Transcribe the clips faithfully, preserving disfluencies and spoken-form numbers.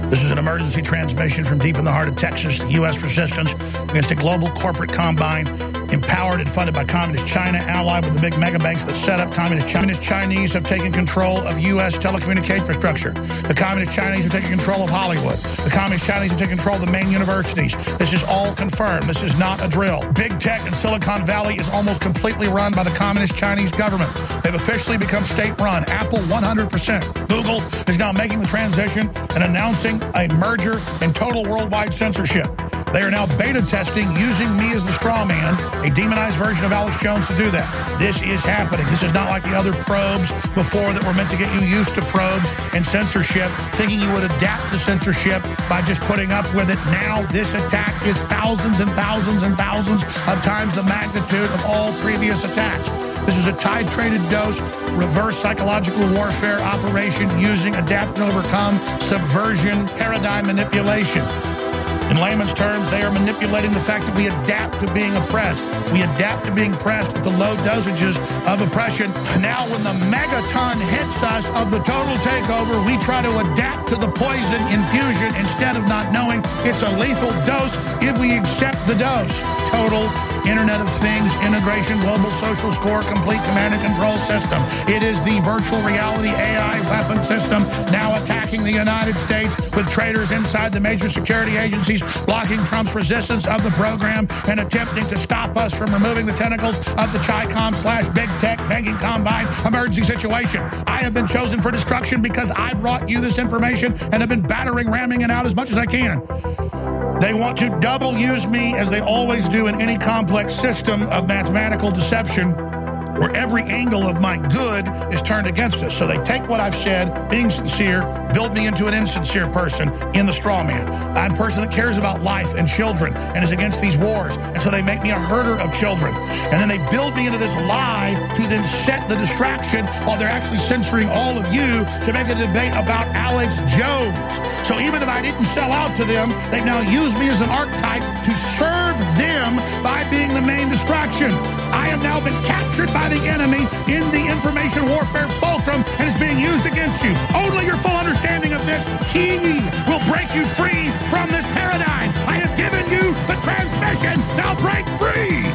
This is an emergency transmission from deep in the heart of Texas. The U S resistance against a global corporate combine empowered and funded by Communist China, allied with the big mega banks that set up Communist China. Communist Chinese have taken control of U S telecommunication infrastructure. The Communist Chinese have taken control of Hollywood. The Communist Chinese have taken control of the main universities. This is all confirmed. This is not a drill. Big tech in Silicon Valley is almost completely run by the Communist Chinese government. They've officially become state-run. Apple, one hundred percent. Google is now making the transition and announcing a merger and total worldwide censorship. They are now beta testing using me as the straw man, a demonized version of Alex Jones, to do that. This is happening. This is not like the other probes before that were meant to get you used to probes and censorship, thinking you would adapt to censorship by just putting up with it. Now this attack is thousands and thousands and thousands of times the magnitude of all previous attacks. This is a titrated dose, reverse psychological warfare operation using adapt and overcome, subversion, paradigm manipulation. In layman's terms, they are manipulating the fact that we adapt to being oppressed. We adapt to being pressed at the low dosages of oppression. Now when the megaton hits us of the total takeover, we try to adapt to the poison infusion instead of not knowing it's a lethal dose if we accept the dose. Total Internet of Things, integration, global social score, complete command and control system. It is the virtual reality A I weapon system now attacking the United States with traitors inside the major security agencies, blocking Trump's resistance of the program and attempting to stop us from removing the tentacles of the Chi-Com slash big tech banking combine emergency situation. I have been chosen for destruction because I brought you this information and have been battering, ramming it out as much as I can. They want to double use me, as they always do in any complex system of mathematical deception, where every angle of my good is turned against us. So they take what I've said, being sincere, build me into an insincere person in the straw man. I'm a person that cares about life and children and is against these wars. And so they make me a herder of children. And then they build me into this lie to then set the distraction while they're actually censoring all of you to make a debate about Alex Jones. So even if I didn't sell out to them, they now use me as an archetype to serve them by being the main distraction. I have now been captured by the enemy in the information warfare fulcrum and is being used against you. Only your full understanding of this key will break you free from this paradigm. I have given you the transmission. Now break free.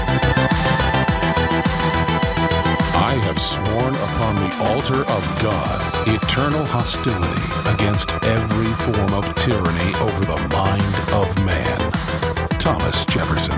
I have sworn upon the altar of God eternal hostility against every form of tyranny over the mind of man. Thomas Jefferson.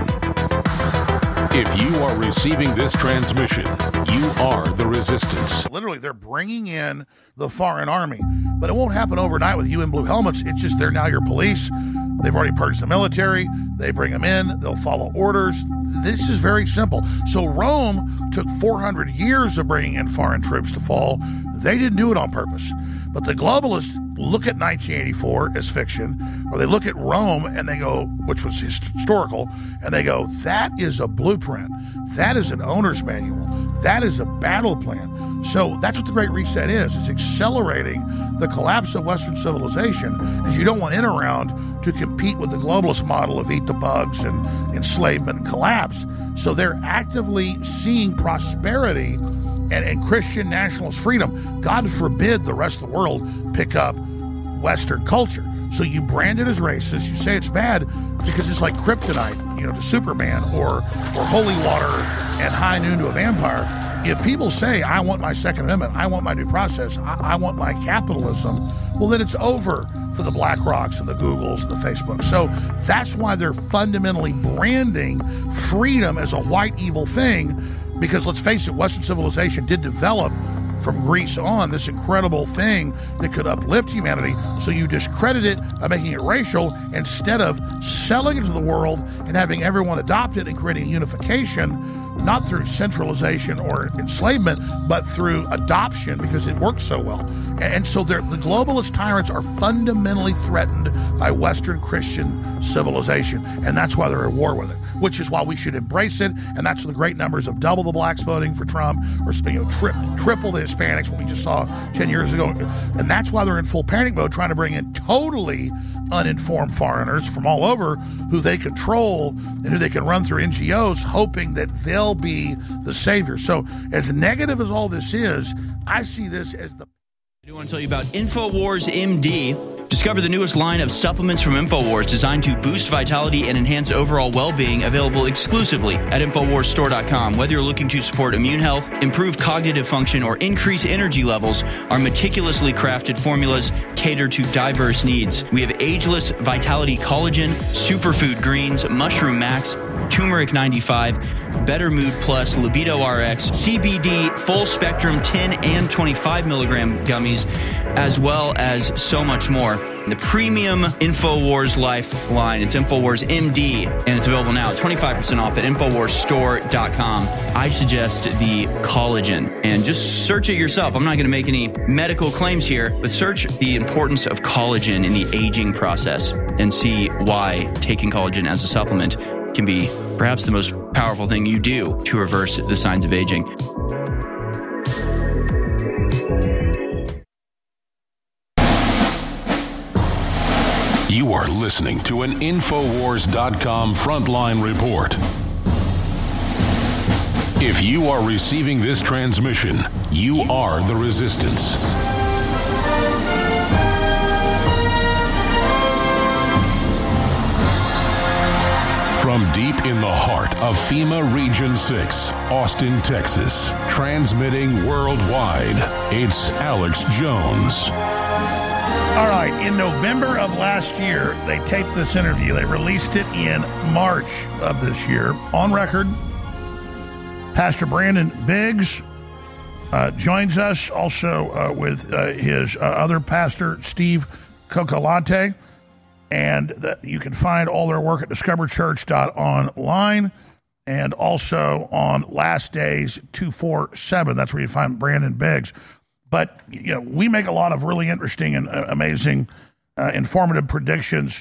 If you are receiving this transmission, you are the resistance. Literally, they're bringing in the foreign army, but it won't happen overnight with you in blue helmets. It's just they're now your police. They've already purged the military. They bring them in. They'll follow orders. This is very simple. So Rome took four hundred years of bringing in foreign troops to fall. They didn't do it on purpose. But the globalists look at nineteen eighty-four as fiction, or they look at Rome and they go, which was historical, and they go, that is a blueprint. That is an owner's manual. That is a battle plan. So that's what the Great Reset is. It's accelerating the collapse of Western civilization, because you don't want it around to compete with the globalist model of eat the bugs and enslavement and collapse. So they're actively seeing prosperity and, and Christian nationalist freedom. God forbid the rest of the world pick up Western culture. So you brand it as racist. You say it's bad because it's like kryptonite, you know, to Superman, or or holy water and high noon to a vampire. If people say, I want my Second Amendment, I want my due process, I, I want my capitalism, well, then it's over for the BlackRocks and the Googles and the Facebook. So that's why they're fundamentally branding freedom as a white evil thing, because let's face it, Western civilization did develop from Greece on this incredible thing that could uplift humanity. So you discredit it by making it racial instead of selling it to the world and having everyone adopt it and creating unification, not through centralization or enslavement, but through adoption, because it works so well. And so the globalist tyrants are fundamentally threatened by Western Christian civilization, and that's why they're at war with it, which is why we should embrace it. And that's the great numbers of double the blacks voting for Trump, or you know, tri- triple the Hispanics, what we just saw ten years ago. And that's why they're in full panic mode, trying to bring in totally uninformed foreigners from all over who they control and who they can run through N G Os, hoping that they'll be the savior. So as negative as all this is, I see this as the... I do want to tell you about InfoWars M D. Discover the newest line of supplements from InfoWars designed to boost vitality and enhance overall well-being, available exclusively at Infowars Store dot com. Whether you're looking to support immune health, improve cognitive function, or increase energy levels, our meticulously crafted formulas cater to diverse needs. We have ageless vitality collagen, superfood greens, mushroom max, turmeric ninety-five, Better Mood Plus, Libido R X, C B D, full spectrum ten and twenty-five milligram gummies, as well as so much more. The premium InfoWars Life line, it's InfoWars M D, and it's available now, twenty-five percent off at Infowars Store dot com. I suggest the collagen, and just search it yourself. I'm not going to make any medical claims here, but search the importance of collagen in the aging process and see why taking collagen as a supplement can be perhaps the most powerful thing you do to reverse the signs of aging. You are listening to an Infowars dot com Frontline Report. If you are receiving this transmission, you are the resistance. From deep in the heart of FEMA Region six, Austin, Texas, transmitting worldwide, it's Alex Jones. All right, in November of last year, they taped this interview. They released it in March of this year. On record, Pastor Brandon Biggs uh, joins us, also uh, with uh, his uh, other pastor, Steve Coccolante. And that you can find all their work at discover church dot online and also on Last Days two forty-seven. That's where you find Brandon Biggs. But, you know, we make a lot of really interesting and uh, amazing, uh, informative predictions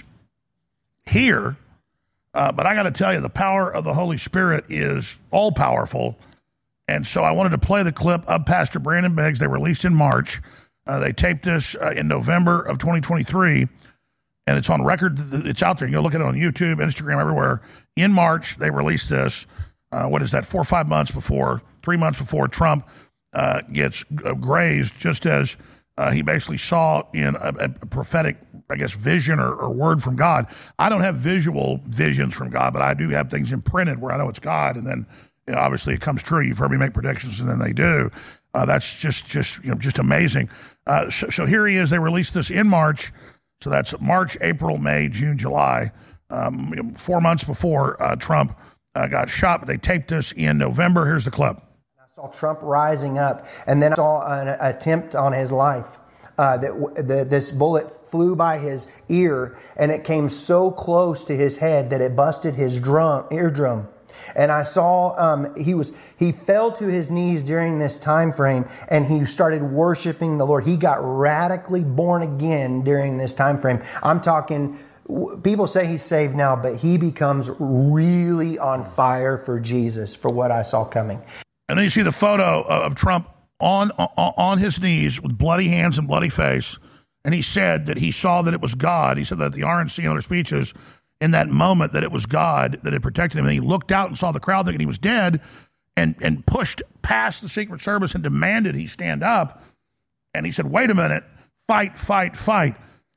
here. Uh, but I got to tell you, the power of the Holy Spirit is all powerful. And so I wanted to play the clip of Pastor Brandon Biggs. They released in March. Uh, they taped this uh, in November of twenty twenty-three. And it's on record. It's out there. You can go look at it on YouTube, Instagram, everywhere. In March, they released this. Uh, what is that? Four or five months before, three months before Trump uh, gets grazed, just as uh, he basically saw in a, a prophetic, I guess, vision or, or word from God. I don't have visual visions from God, but I do have things imprinted where I know it's God. And then, you know, obviously, it comes true. You've heard me make predictions, and then they do. Uh, that's just, just, you know, just amazing. Uh, so, so here he is. They released this in March. So that's March, April, May, June, July, um, four months before uh, Trump uh, got shot. But they taped this in November. Here's the clip. I saw Trump rising up, and then I saw an attempt on his life. Uh, that the, this bullet flew by his ear, and it came so close to his head that it busted his drum, eardrum. And I saw um, he was he fell to his knees during this time frame, and he started worshiping the Lord. He got radically born again during this time frame. I'm talking. People say he's saved now, but he becomes really on fire for Jesus, for what I saw coming. And then you see the photo of Trump on on his knees with bloody hands and bloody face, and he said that he saw that it was God. He said that the R N C and other speeches, in that moment, that it was God that had protected him. And he looked out and saw the crowd thinking he was dead, and, and pushed past the Secret Service and demanded he stand up. And he said, wait a minute, fight, fight, fight.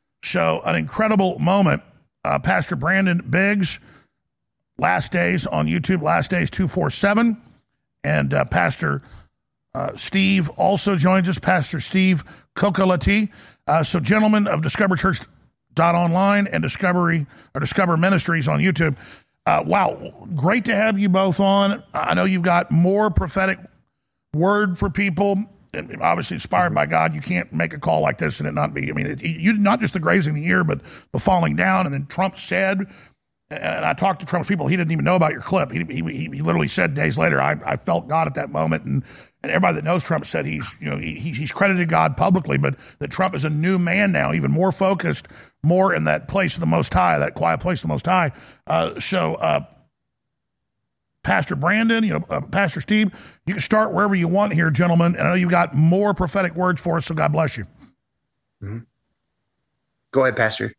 So an incredible moment. Uh, Pastor Brandon Biggs, Last Days on YouTube, Last Days two forty-seven. And uh, Pastor uh, Steve also joins us, Pastor Steve Coccolante. Uh, so gentlemen of Discover Church Dot online and Discovery or Discover Ministries on YouTube. Uh, wow, great to have you both on. I know you've got more prophetic word for people, and obviously inspired by God. You can't make a call like this and it not be. I mean, it, you not just the grazing the ear, but the falling down. And then Trump said, and I talked to Trump's people. He didn't even know about your clip. He he, he literally said days later, I, I felt God at that moment, and. And everybody that knows Trump said he's, you know, he, he's credited God publicly, but that Trump is a new man now, even more focused, more in that place of the Most High, that quiet place of the Most High. Uh, so, uh, Pastor Brandon, you know, uh, Pastor Steve, you can start wherever you want here, gentlemen. And I know you've got more prophetic words for us, so God bless you. Mm-hmm. Go ahead, Pastor.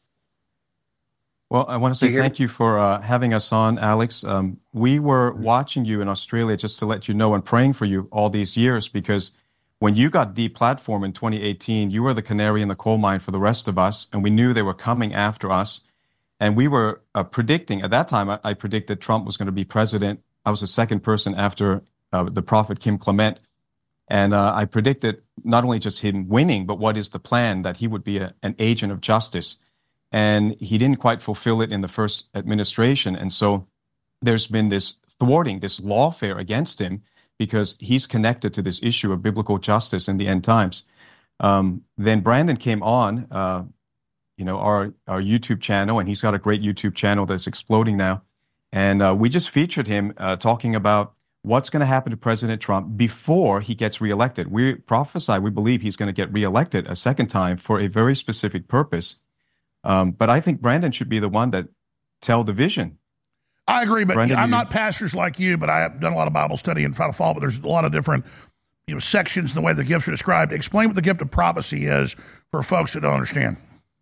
Well, I want to say thank you for uh, having us on, Alex. Um, we were watching you in Australia, just to let you know, and praying for you all these years, because when you got deplatformed in twenty eighteen, you were the canary in the coal mine for the rest of us, and we knew they were coming after us. And we were uh, predicting, at that time, I, I predicted Trump was going to be president. I was the second person after uh, the prophet Kim Clement. And uh, I predicted not only just him winning, but what is the plan, that he would be a, an agent of justice. And he didn't quite fulfill it in the first administration. And so there's been this thwarting, this lawfare against him, because he's connected to this issue of biblical justice in the end times. Um, then Brandon came on, uh, you know, our, our YouTube channel, and he's got a great YouTube channel that's exploding now. And uh, we just featured him uh, talking about what's going to happen to President Trump before he gets reelected. We prophesy, we believe he's going to get reelected a second time for a very specific purpose. Um, but I think Brandon should be the one that tell the vision. I agree, but Brandon, I'm you... not pastors like you, but I have done a lot of Bible study and try to follow, but there's a lot of different you know, sections in the way the gifts are described. Explain what the gift of prophecy is for folks that don't understand.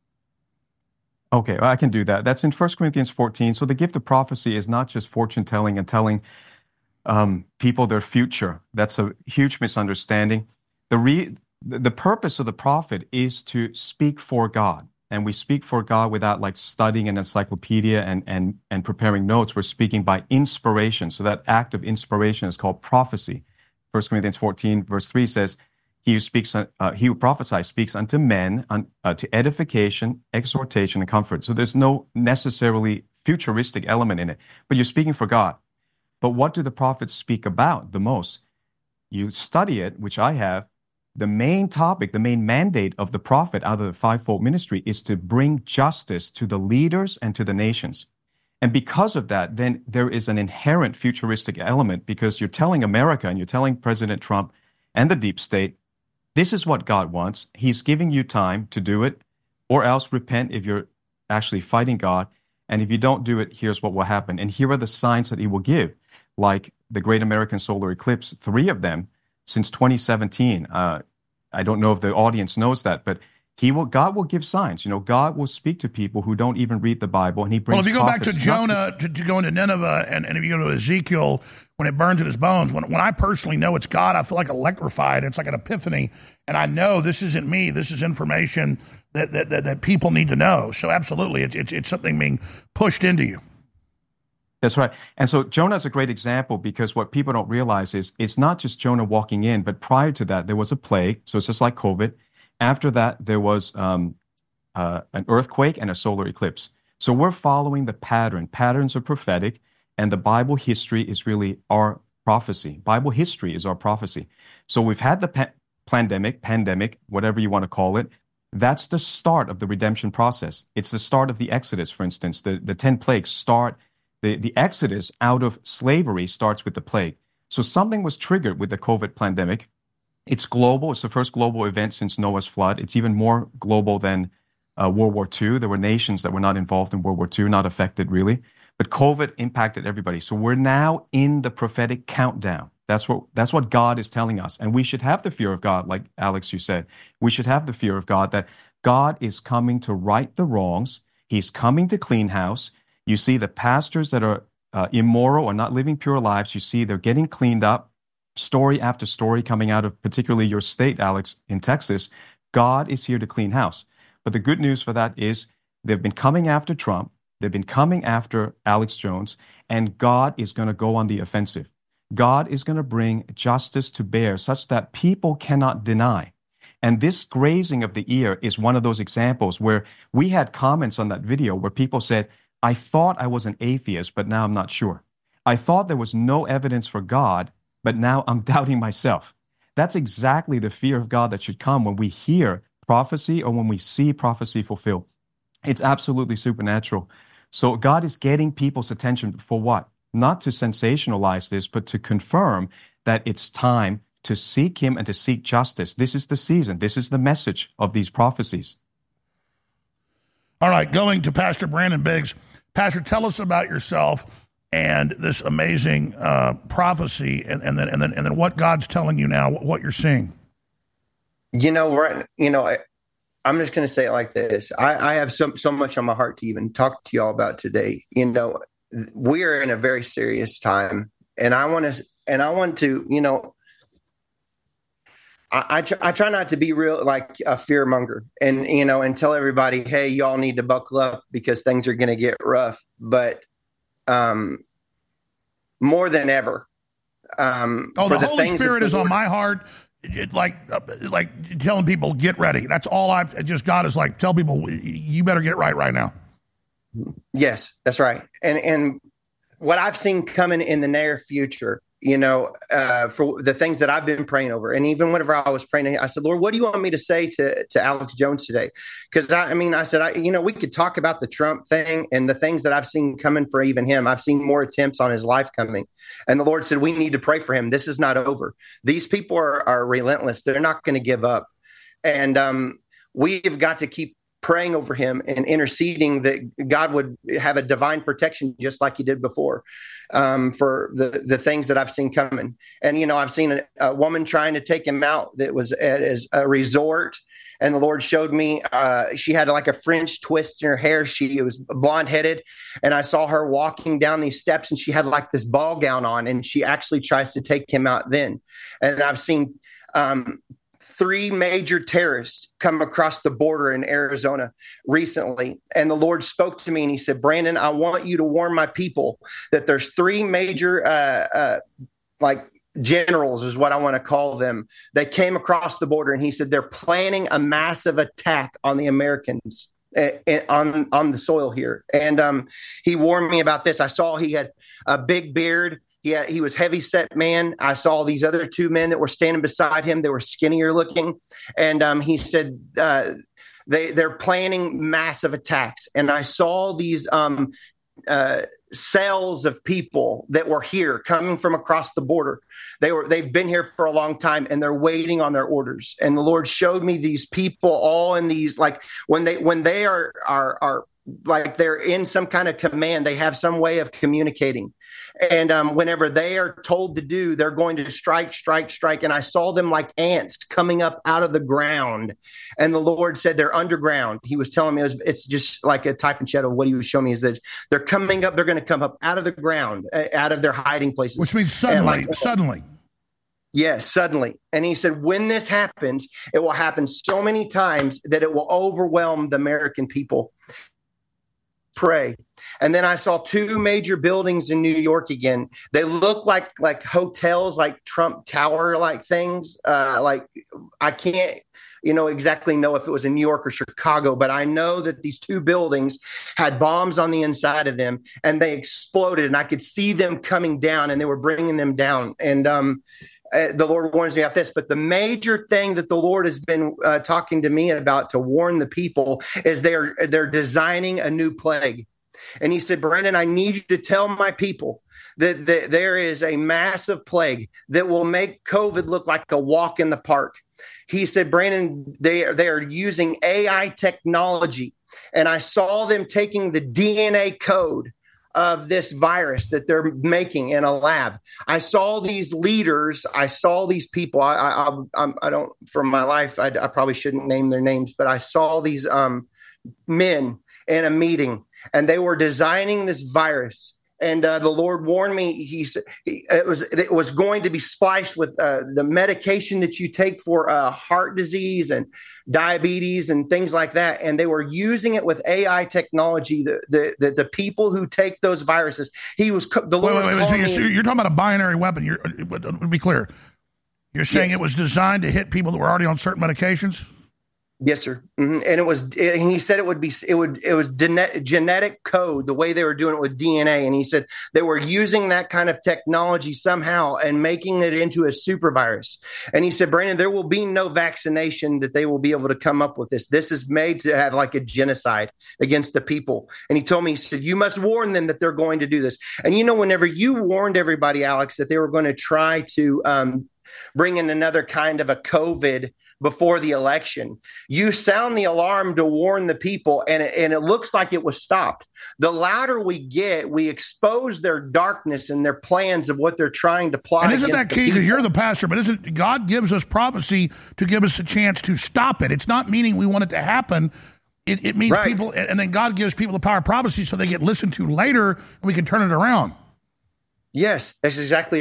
Okay, well, I can do that. That's in First Corinthians fourteen. So the gift of prophecy is not just fortune telling and telling um, people their future. That's a huge misunderstanding. The, re- the purpose of the prophet is to speak for God. And we speak for God without like studying an encyclopedia and, and, and preparing notes. We're speaking by inspiration. So that act of inspiration is called prophecy. First Corinthians fourteen, verse three says, He who speaks, uh, he who prophesies speaks unto men, un, uh, to edification, exhortation, and comfort. So there's no necessarily futuristic element in it, but you're speaking for God. But what do the prophets speak about the most? You study it, which I have. The main topic, the main mandate of the prophet out of the fivefold ministry is to bring justice to the leaders and to the nations. And because of that, then there is an inherent futuristic element, because you're telling America and you're telling President Trump and the deep state, this is what God wants. He's giving you time to do it, or else repent if you're actually fighting God. And if you don't do it, here's what will happen. And here are the signs that he will give, like the Great American Solar Eclipse, three of them since twenty seventeen. Uh, I don't know if the audience knows that, but he will. God will give signs. You know, God will speak to people who don't even read the Bible, and he brings. Well, if you go back to prophets, Jonah, to, to, to go into Nineveh, and, and if you go to Ezekiel, when it burns in his bones, when, when I personally know it's God, I feel like electrified. It's like an epiphany, and I know this isn't me. This is information that that, that, that people need to know. So absolutely, it's, it's, it's something being pushed into you. That's right. And so Jonah is a great example, because what people don't realize is it's not just Jonah walking in, but prior to that, there was a plague. So it's just like COVID. After that, there was um, uh, an earthquake and a solar eclipse. So we're following the pattern. Patterns are prophetic, and the Bible history is really our prophecy. Bible history is our prophecy. So we've had the pa- pandemic, pandemic, whatever you want to call it. That's the start of the redemption process. It's the start of the Exodus, for instance. The, the ten plagues start, the, the Exodus out of slavery starts with the plague. So something was triggered with the COVID pandemic. It's global. It's the first global event since Noah's flood. It's even more global than uh, World War Two. There were nations that were not involved in World War Two, not affected really. But COVID impacted everybody. So we're now in the prophetic countdown. That's what that's what God is telling us. And we should have the fear of God, like Alex, you said. We should have the fear of God, that God is coming to right the wrongs. He's coming to clean house. You see the pastors that are uh, immoral or not living pure lives, you see they're getting cleaned up. Story after story coming out of particularly your state, Alex, in Texas. God is here to clean house. But the good news for that is they've been coming after Trump. They've been coming after Alex Jones, and God is going to go on the offensive. God is going to bring justice to bear such that people cannot deny. And this grazing of the ear is one of those examples where we had comments on that video where people said, I thought I was an atheist, but now I'm not sure. I thought there was no evidence for God, but now I'm doubting myself. That's exactly the fear of God that should come when we hear prophecy or when we see prophecy fulfilled. It's absolutely supernatural. So God is getting people's attention for what? Not to sensationalize this, but to confirm that it's time to seek him and to seek justice. This is the season. This is the message of these prophecies. All right, going to Pastor Brandon Biggs. Pastor, tell us about yourself and this amazing uh, prophecy, and, and then and then and then what God's telling you now, what you're seeing. You know, right? You know, I, I'm just going to say it like this. I, I have so so much on my heart to even talk to y'all about today. You know, we are in a very serious time, and I want to and I want to, you know, I, I, tr- I try not to be real like a fear monger and, you know, and tell everybody, hey, y'all need to buckle up because things are going to get rough. But um, more than ever, um, oh, for the, the Holy things Spirit the is Lord, on my heart. It, like, uh, like telling people, get ready. That's all I've just got is like, tell people, you better get right right now. Yes, that's right. And, and what I've seen coming in the near future, you know, uh, for the things that I've been praying over. And even whenever I was praying, I said, Lord, what do you want me to say to, to Alex Jones today? Because I, I mean, I said, I, you know, we could talk about the Trump thing and the things that I've seen coming for even him. I've seen more attempts on his life coming. And the Lord said, we need to pray for him. This is not over. These people are, are relentless. They're not going to give up. And um, we've got to keep praying over him and interceding that God would have a divine protection, just like he did before, um, for the, the things that I've seen coming. And, you know, I've seen a, a woman trying to take him out that was at his, a resort. And the Lord showed me uh, she had like a French twist in her hair. She was blonde headed. And I saw her walking down these steps and she had like this ball gown on and she actually tries to take him out then. And I've seen um, three major terrorists come across the border in Arizona recently. And the Lord spoke to me and he said, Brandon, I want you to warn my people that there's three major, uh, uh, like generals is what I want to call them. They came across the border and he said, they're planning a massive attack on the Americans uh, on, on the soil here. And um, he warned me about this. I saw he had a big beard. Yeah, he was heavy set man. I saw these other two men that were standing beside him. They were skinnier looking. And um, he said uh, they, they're planning massive attacks. And I saw these um, uh, cells of people that were here coming from across the border. They were, they've been here for a long time and they're waiting on their orders. And the Lord showed me these people all in these, like when they, when they are, are, are like they're in some kind of command, they have some way of communicating. And um, whenever they are told to do, they're going to strike, strike, strike. And I saw them like ants coming up out of the ground. And the Lord said they're underground. He was telling me it was, it's just like a type and shadow of what he was showing me is that they're coming up. They're going to come up out of the ground, uh, out of their hiding places. Which means suddenly, like, suddenly. Yes, suddenly. And he said, when this happens, it will happen so many times that it will overwhelm the American people. Pray. And then I saw two major buildings in New York again. They look like like hotels, like Trump Tower like things. Uh, like I can't, you know, exactly know if it was in New York or Chicago, but I know that these two buildings had bombs on the inside of them and they exploded and I could see them coming down and they were bringing them down. And um, uh, the Lord warns me about this. But the major thing that the Lord has been uh, talking to me about to warn the people is they're they're designing a new plague. And he said, Brandon, I need you to tell my people that, that there is a massive plague that will make COVID look like a walk in the park. He said, Brandon, they are, they are using A I technology. And I saw them taking the D N A code of this virus that they're making in a lab. I saw these leaders. I saw these people. I, I, I, I don't, from my life, I, I probably shouldn't name their names, but I saw these um, men in a meeting. And they were designing this virus. And uh, the Lord warned me, he said it was it was going to be spliced with uh, the medication that you take for uh, heart disease and diabetes and things like that. And they were using it with A I technology. The the the, the people who take those viruses, he was the Lord. Wait, wait, wait. Was So you're, me, you're talking about a binary weapon. You're, to be clear, you're saying yes. It was designed to hit people that were already on certain medications? Yes, sir. Mm-hmm. And it was, it, and he said it would be, it would, it was genet, genetic code, the way they were doing it with D N A. And he said they were using that kind of technology somehow and making it into a super virus. And he said, Brandon, there will be no vaccination that they will be able to come up with this. This is made to have like a genocide against the people. And he told me, he said, you must warn them that they're going to do this. And, you know, whenever you warned everybody, Alex, that they were going to try to um, bring in another kind of a COVID before the election, you sound the alarm to warn the people, and it, and it looks like it was stopped. The louder we get, we expose their darkness and their plans of what they're trying to plot. And isn't that key? Because you're the people. pastor, but isn't God gives us prophecy to give us a chance to stop it? It's not meaning we want it to happen. It, it means Right. people, and then God gives people the power of prophecy so they get listened to later, and we can turn it around. Yes, that's exactly right.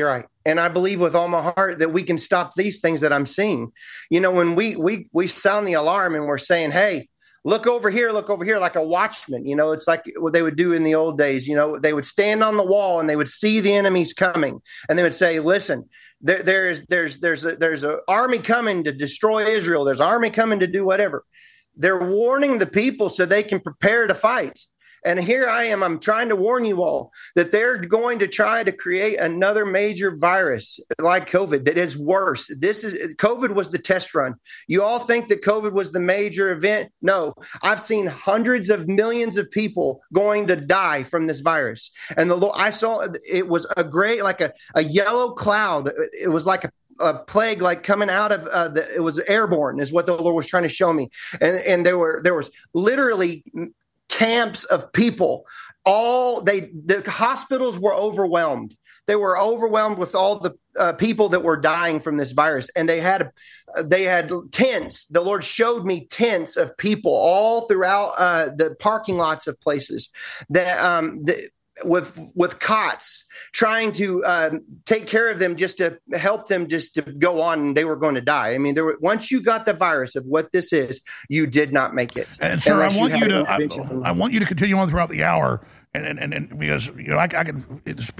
And I believe with all my heart that we can stop these things that I'm seeing. You know, when we we we sound the alarm and we're saying, hey, look over here, look over here, like a watchman. You know, it's like what they would do in the old days. You know, they would stand on the wall and they would see the enemies coming. And they would say, listen, there, there's there's there's a, there's an army coming to destroy Israel. There's an army coming to do whatever. They're warning the people so they can prepare to fight. And here I am, I'm trying to warn you all that they're going to try to create another major virus like COVID that is worse. This is COVID was the test run. You all think that COVID was the major event? No, I've seen hundreds of millions of people going to die from this virus. And the I saw it was a gray, like a, a yellow cloud. It was like a a plague like coming out of uh, the, it was airborne is what the Lord was trying to show me. And, and there were, there was literally camps of people. All they, the hospitals were overwhelmed. They were overwhelmed with all the uh, people that were dying from this virus. And they had, uh, they had tents. The Lord showed me tents of people all throughout uh, the parking lots of places that, um, the, with with cots, trying to uh, take care of them just to help them just to go on, and they were going to die. I mean, there were, once you got the virus of what this is, you did not make it. And sir, I want you, you to I, I want you to continue on throughout the hour, and and, and, and because you know I, I can it's,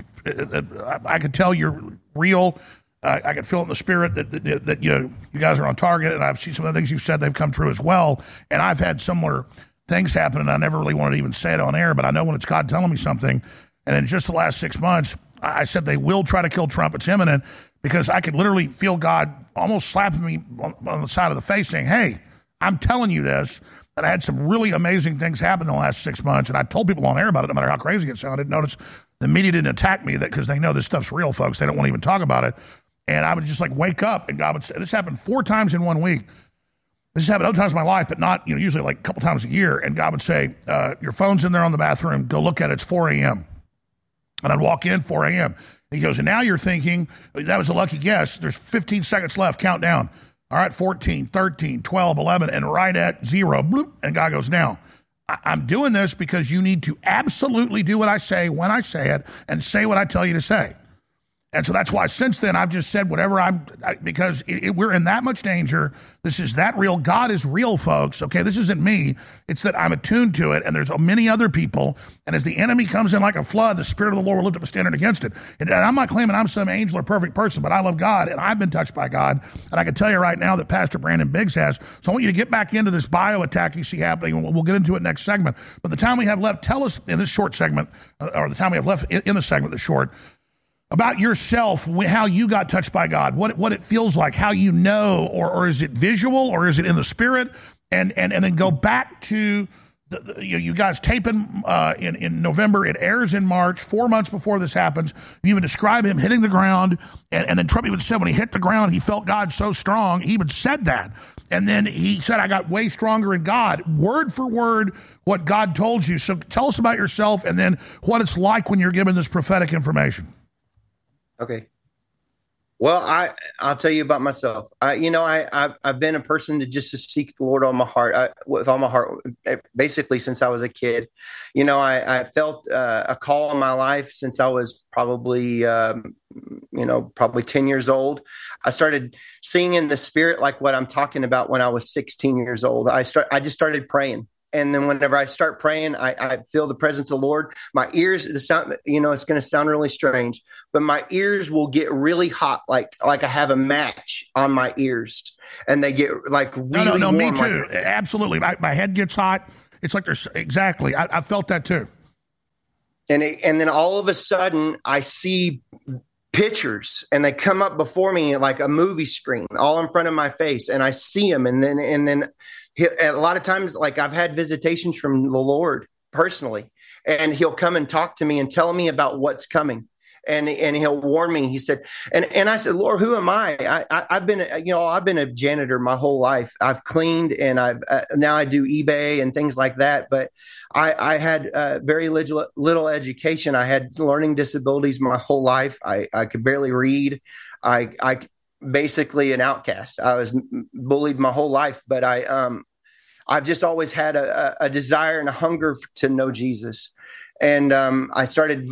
I can tell you're real. Uh, I can feel it in the spirit that, that that you know you guys are on target, and I've seen some of the things you've said; they've come true as well. And I've had similar things happen, and I never really wanted to even say it on air, but I know when it's God telling me something. And in just the last six months, I said they will try to kill Trump. It's imminent, because I could literally feel God almost slapping me on, on the side of the face saying, hey, I'm telling you this. And I had some really amazing things happen in the last six months. And I told people on air about it, no matter how crazy it sounded. Notice the media didn't attack me because they know this stuff's real, folks. They don't want to even talk about it. And I would just like wake up, and God would say, this happened four times in one week. This has happened other times in my life, but not, you know, usually like a couple times a year. And God would say, uh, your phone's in there on the bathroom. Go look at it. It's four a.m. And I'd walk in, four a.m. He goes, and now you're thinking, that was a lucky guess. There's fifteen seconds left. Count down. All right, fourteen, thirteen, twelve, eleven, and right at zero. Bloop, and God goes, now, I- I'm doing this because you need to absolutely do what I say when I say it and say what I tell you to say. And so that's why since then I've just said whatever I'm, I, because it, it, we're in that much danger. This is that real. God is real, folks. Okay, this isn't me. It's that I'm attuned to it, and there's many other people. And as the enemy comes in like a flood, the Spirit of the Lord will lift up a standard against it. And, and I'm not claiming I'm some angel or perfect person, but I love God, and I've been touched by God. And I can tell you right now that Pastor Brandon Biggs has. So I want you to get back into this bio attack you see happening, and we'll, we'll get into it next segment. But the time we have left, tell us in this short segment, uh, or the time we have left in, in the segment, the short, about yourself, how you got touched by God, what what it feels like, how you know, or or is it visual, or is it in the spirit, and and and then go back to the, the, you, you guys taping uh, in in November. It airs in March, four months before this happens. You even describe him hitting the ground, and, and then Trump even said when he hit the ground, he felt God so strong. He even said that, and then he said, "I got way stronger in God." Word for word, what God told you. So tell us about yourself, and then what it's like when you're given this prophetic information. Okay. Well, I, I'll tell you about myself. I, you know, I, I've, I've been a person that just to seek the Lord on my heart, I, with all my heart, basically since I was a kid. You know, I, I felt uh, a call in my life since I was probably, um, you know, probably ten years old. I started seeing in the spirit, like what I'm talking about when I was sixteen years old. I start, I just started praying. And then whenever I start praying, I, I feel the presence of the Lord. My ears, the sound, you know, it's going to sound really strange, but my ears will get really hot, like like I have a match on my ears, and they get like really no, no, no, warm. me too. Like, absolutely, my, my head gets hot. It's like there's exactly. I, I felt that too. And it, and then all of a sudden, I see pictures, and they come up before me like a movie screen, all in front of my face, and I see them, and then and then. A lot of times, like I've had visitations from the Lord personally, and he'll come and talk to me and tell me about what's coming. And and he'll warn me. He said, and, and I said, Lord, who am I? I, I I've been, you know, I've been a janitor my whole life. I've cleaned, and I've uh, now I do eBay and things like that. But I, I had uh, very little, little education. I had learning disabilities my whole life. I, I could barely read. I I basically an outcast. I was bullied my whole life, but I um. I've just always had a, a desire and a hunger to know Jesus. And um, I started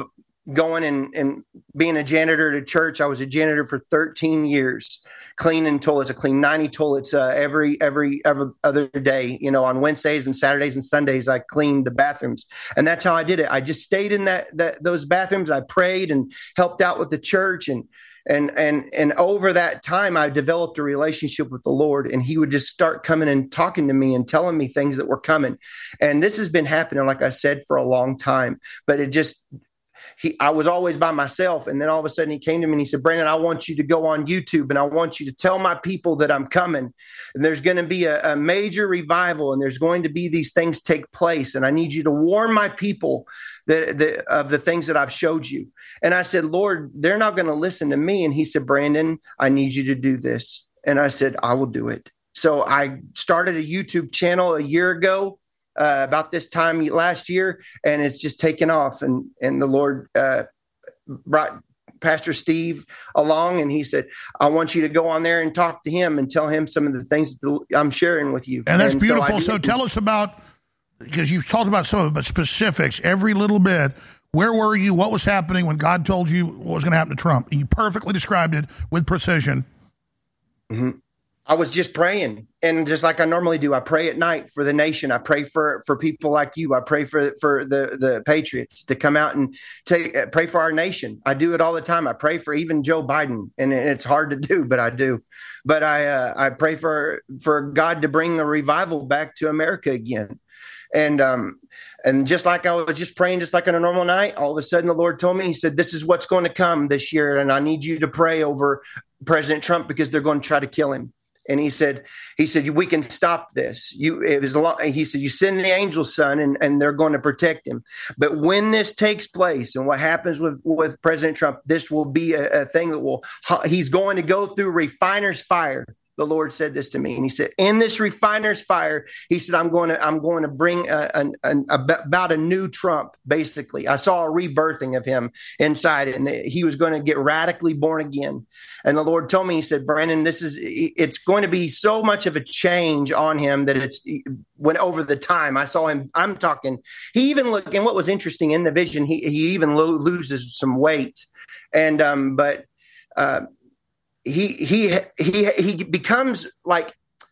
going and, and being a janitor at a church. I was a janitor for thirteen years, cleaning toilets. I cleaned ninety toilets uh, every every every other day. You know, on Wednesdays and Saturdays and Sundays, I cleaned the bathrooms, and that's how I did it. I just stayed in that that those bathrooms. I prayed and helped out with the church, and and and and over that time, I developed a relationship with the Lord, and He would just start coming and talking to me and telling me things that were coming. And this has been happening, like I said, for a long time, but it just. He, I was always by myself. And then all of a sudden he came to me and he said, Brandon, I want you to go on YouTube and I want you to tell my people that I'm coming. And there's going to be a, a major revival and there's going to be these things take place. And I need you to warn my people that, that of the things that I've showed you. And I said, Lord, they're not going to listen to me. And he said, Brandon, I need you to do this. And I said, I will do it. So I started a YouTube channel a year ago. Uh, about this time last year, and it's just taken off. And and the Lord uh, brought Pastor Steve along, and he said, I want you to go on there and talk to him and tell him some of the things that I'm sharing with you. And that's and beautiful. So, so tell us about, because you've talked about some of it, but specifics, every little bit. Where were you? What was happening when God told you what was going to happen to Trump? You perfectly described it with precision. Mm-hmm. I was just praying, and just like I normally do, I pray at night for the nation. I pray for, for people like you. I pray for for the, the patriots to come out and take, pray for our nation. I do it all the time. I pray for even Joe Biden, and it's hard to do, but I do. But I uh, I pray for for God to bring the revival back to America again. And um and just like I was just praying, just like on a normal night, all of a sudden the Lord told me, He said, this is what's going to come this year, and I need you to pray over President Trump because they're going to try to kill him. And he said, he said, we can stop this. You, it was a lot. He said, you send the angels, son, and, and they're going to protect him. But when this takes place and what happens with, with President Trump, this will be a, a thing that will, he's going to go through refiner's fire. The Lord said this to me, and He said, "In this refiner's fire," He said, "I'm going to, I'm going to bring a, a, a, about a new Trump." Basically, I saw a rebirthing of him inside, and he was going to get radically born again. And the Lord told me, He said, "Brandon, this is, it's going to be so much of a change on him that it's went over the time." I saw him. I'm talking. He even looked, and what was interesting in the vision, he he even lo- loses some weight, and um, but. Uh, He he he he becomes like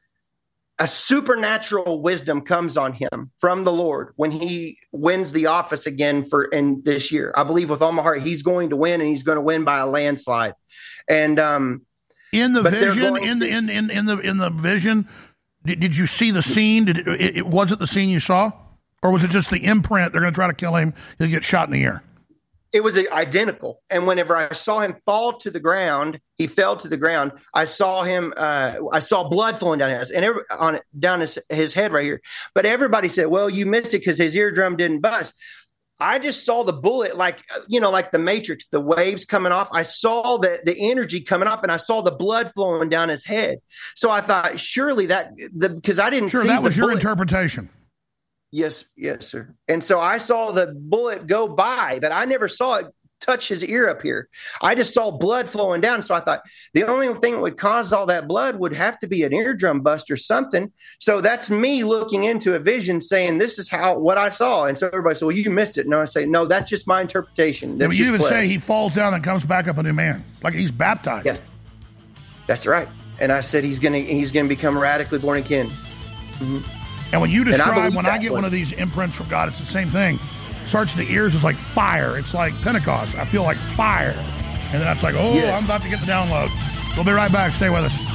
a supernatural wisdom comes on him from the Lord when he wins the office again for in this year. I believe with all my heart he's going to win, and he's going to win by a landslide. And um, in the vision, in the in, in in the in the vision, did, did you see the scene? Did it, it, it was it the scene you saw, or was it just the imprint? They're going to try to kill him. He'll get shot in the air. It was identical. And whenever I saw him fall to the ground, he fell to the ground. I saw him, uh, I saw blood flowing down his, and every, on down his, his head right here. But everybody said, well, you missed it because his eardrum didn't bust. I just saw the bullet, like, you know, like the Matrix, the waves coming off. I saw the, the energy coming off, and I saw the blood flowing down his head. So I thought, surely that, the, because I didn't sure, see that was the your bullet. interpretation. Yes, yes, sir. And so I saw the bullet go by, but I never saw it touch his ear up here. I just saw blood flowing down. So I thought the only thing that would cause all that blood would have to be an eardrum bust or something. So that's me looking into a vision saying, this is how, what I saw. And so everybody said, well, you missed it. No, I say, no, that's just my interpretation. Yeah, but you even flesh. say he falls down and comes back up a new man, like he's baptized. Yes, that's right. And I said, he's going to, he's going to become radically born again. Mm-hmm. And when you describe, I when I get one. one of these imprints from God, it's the same thing. Starts in the ears is like fire. It's like Pentecost. I feel like fire. And then it's like, oh, yes. I'm about to get the download. We'll be right back. Stay with us.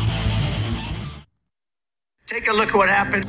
Take a look at what happened.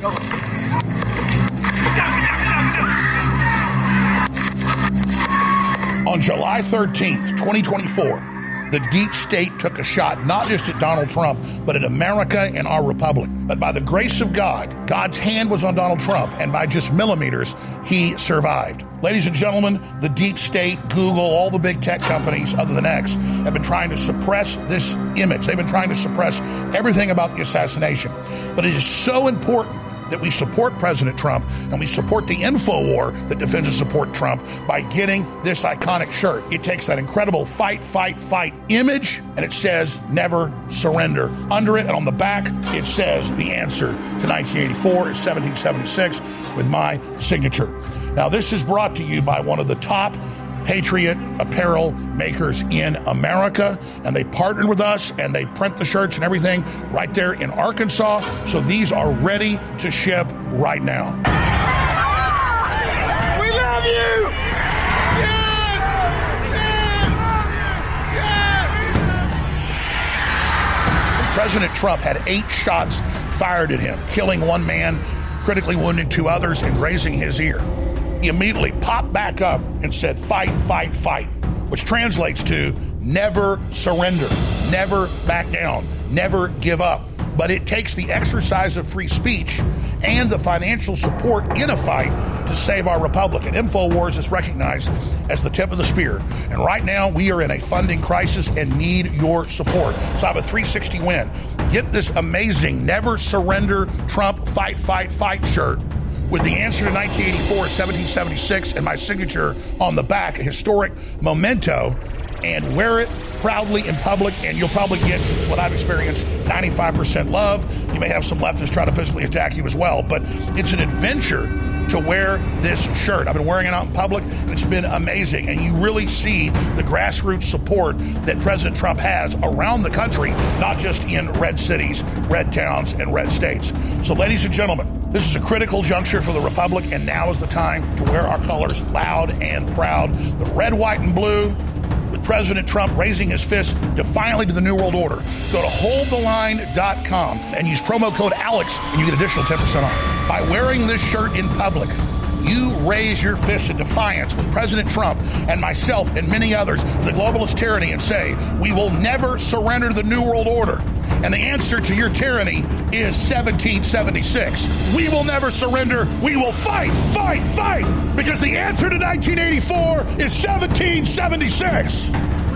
On July thirteenth, twenty twenty-four, the deep state took a shot, not just at Donald Trump, but at America and our republic. But by the grace of God, God's hand was on Donald Trump, and by just millimeters, he survived. Ladies and gentlemen, the deep state, Google, all the big tech companies other than X, have been trying to suppress this image. They've been trying to suppress everything about the assassination. But it is so important that we support President Trump, and we support the info war that defends and supports Trump by getting this iconic shirt. It takes that incredible fight, fight, fight image, and it says never surrender. Under it and on the back, it says the answer to nineteen eighty-four is seventeen seventy-six with my signature. Now, this is brought to you by one of the top Patriot apparel makers in America, and they partnered with us, and they print the shirts and everything right there in Arkansas. So these are ready to ship right now. We love you! Yes! Yes! Yes! President Trump had eight shots fired at him, killing one man, critically wounding two others, and grazing his ear. He immediately popped back up and said, fight, fight, fight, which translates to never surrender, never back down, never give up. But it takes the exercise of free speech and the financial support in a fight to save our republic. And InfoWars is recognized as the tip of the spear. And right now, we are in a funding crisis and need your support. So I have a three sixty win. Get this amazing Never Surrender Trump Fight, Fight, Fight shirt with the answer to nineteen eighty-four, seventeen seventy-six, and my signature on the back, a historic memento, and wear it proudly in public, and you'll probably get, it's what I've experienced, ninety-five percent love. You may have some leftists try to physically attack you as well, but it's an adventure to wear this shirt. I've been wearing it out in public, and it's been amazing. And you really see the grassroots support that President Trump has around the country, not just in red cities, red towns, and red states. So, ladies and gentlemen, this is a critical juncture for the Republic, and now is the time to wear our colors loud and proud. The red, white, and blue, with President Trump raising his fist defiantly to the New World Order. Go to hold the line dot com and use promo code ALEX, and you get additional ten percent off. By wearing this shirt in public, you raise your fist in defiance with President Trump and myself and many others, the globalist tyranny, and say, we will never surrender to the New World Order. And the answer to your tyranny is seventeen seventy-six. We will never surrender. We will fight, fight, fight. Because the answer to nineteen eighty-four is seventeen seventy-six.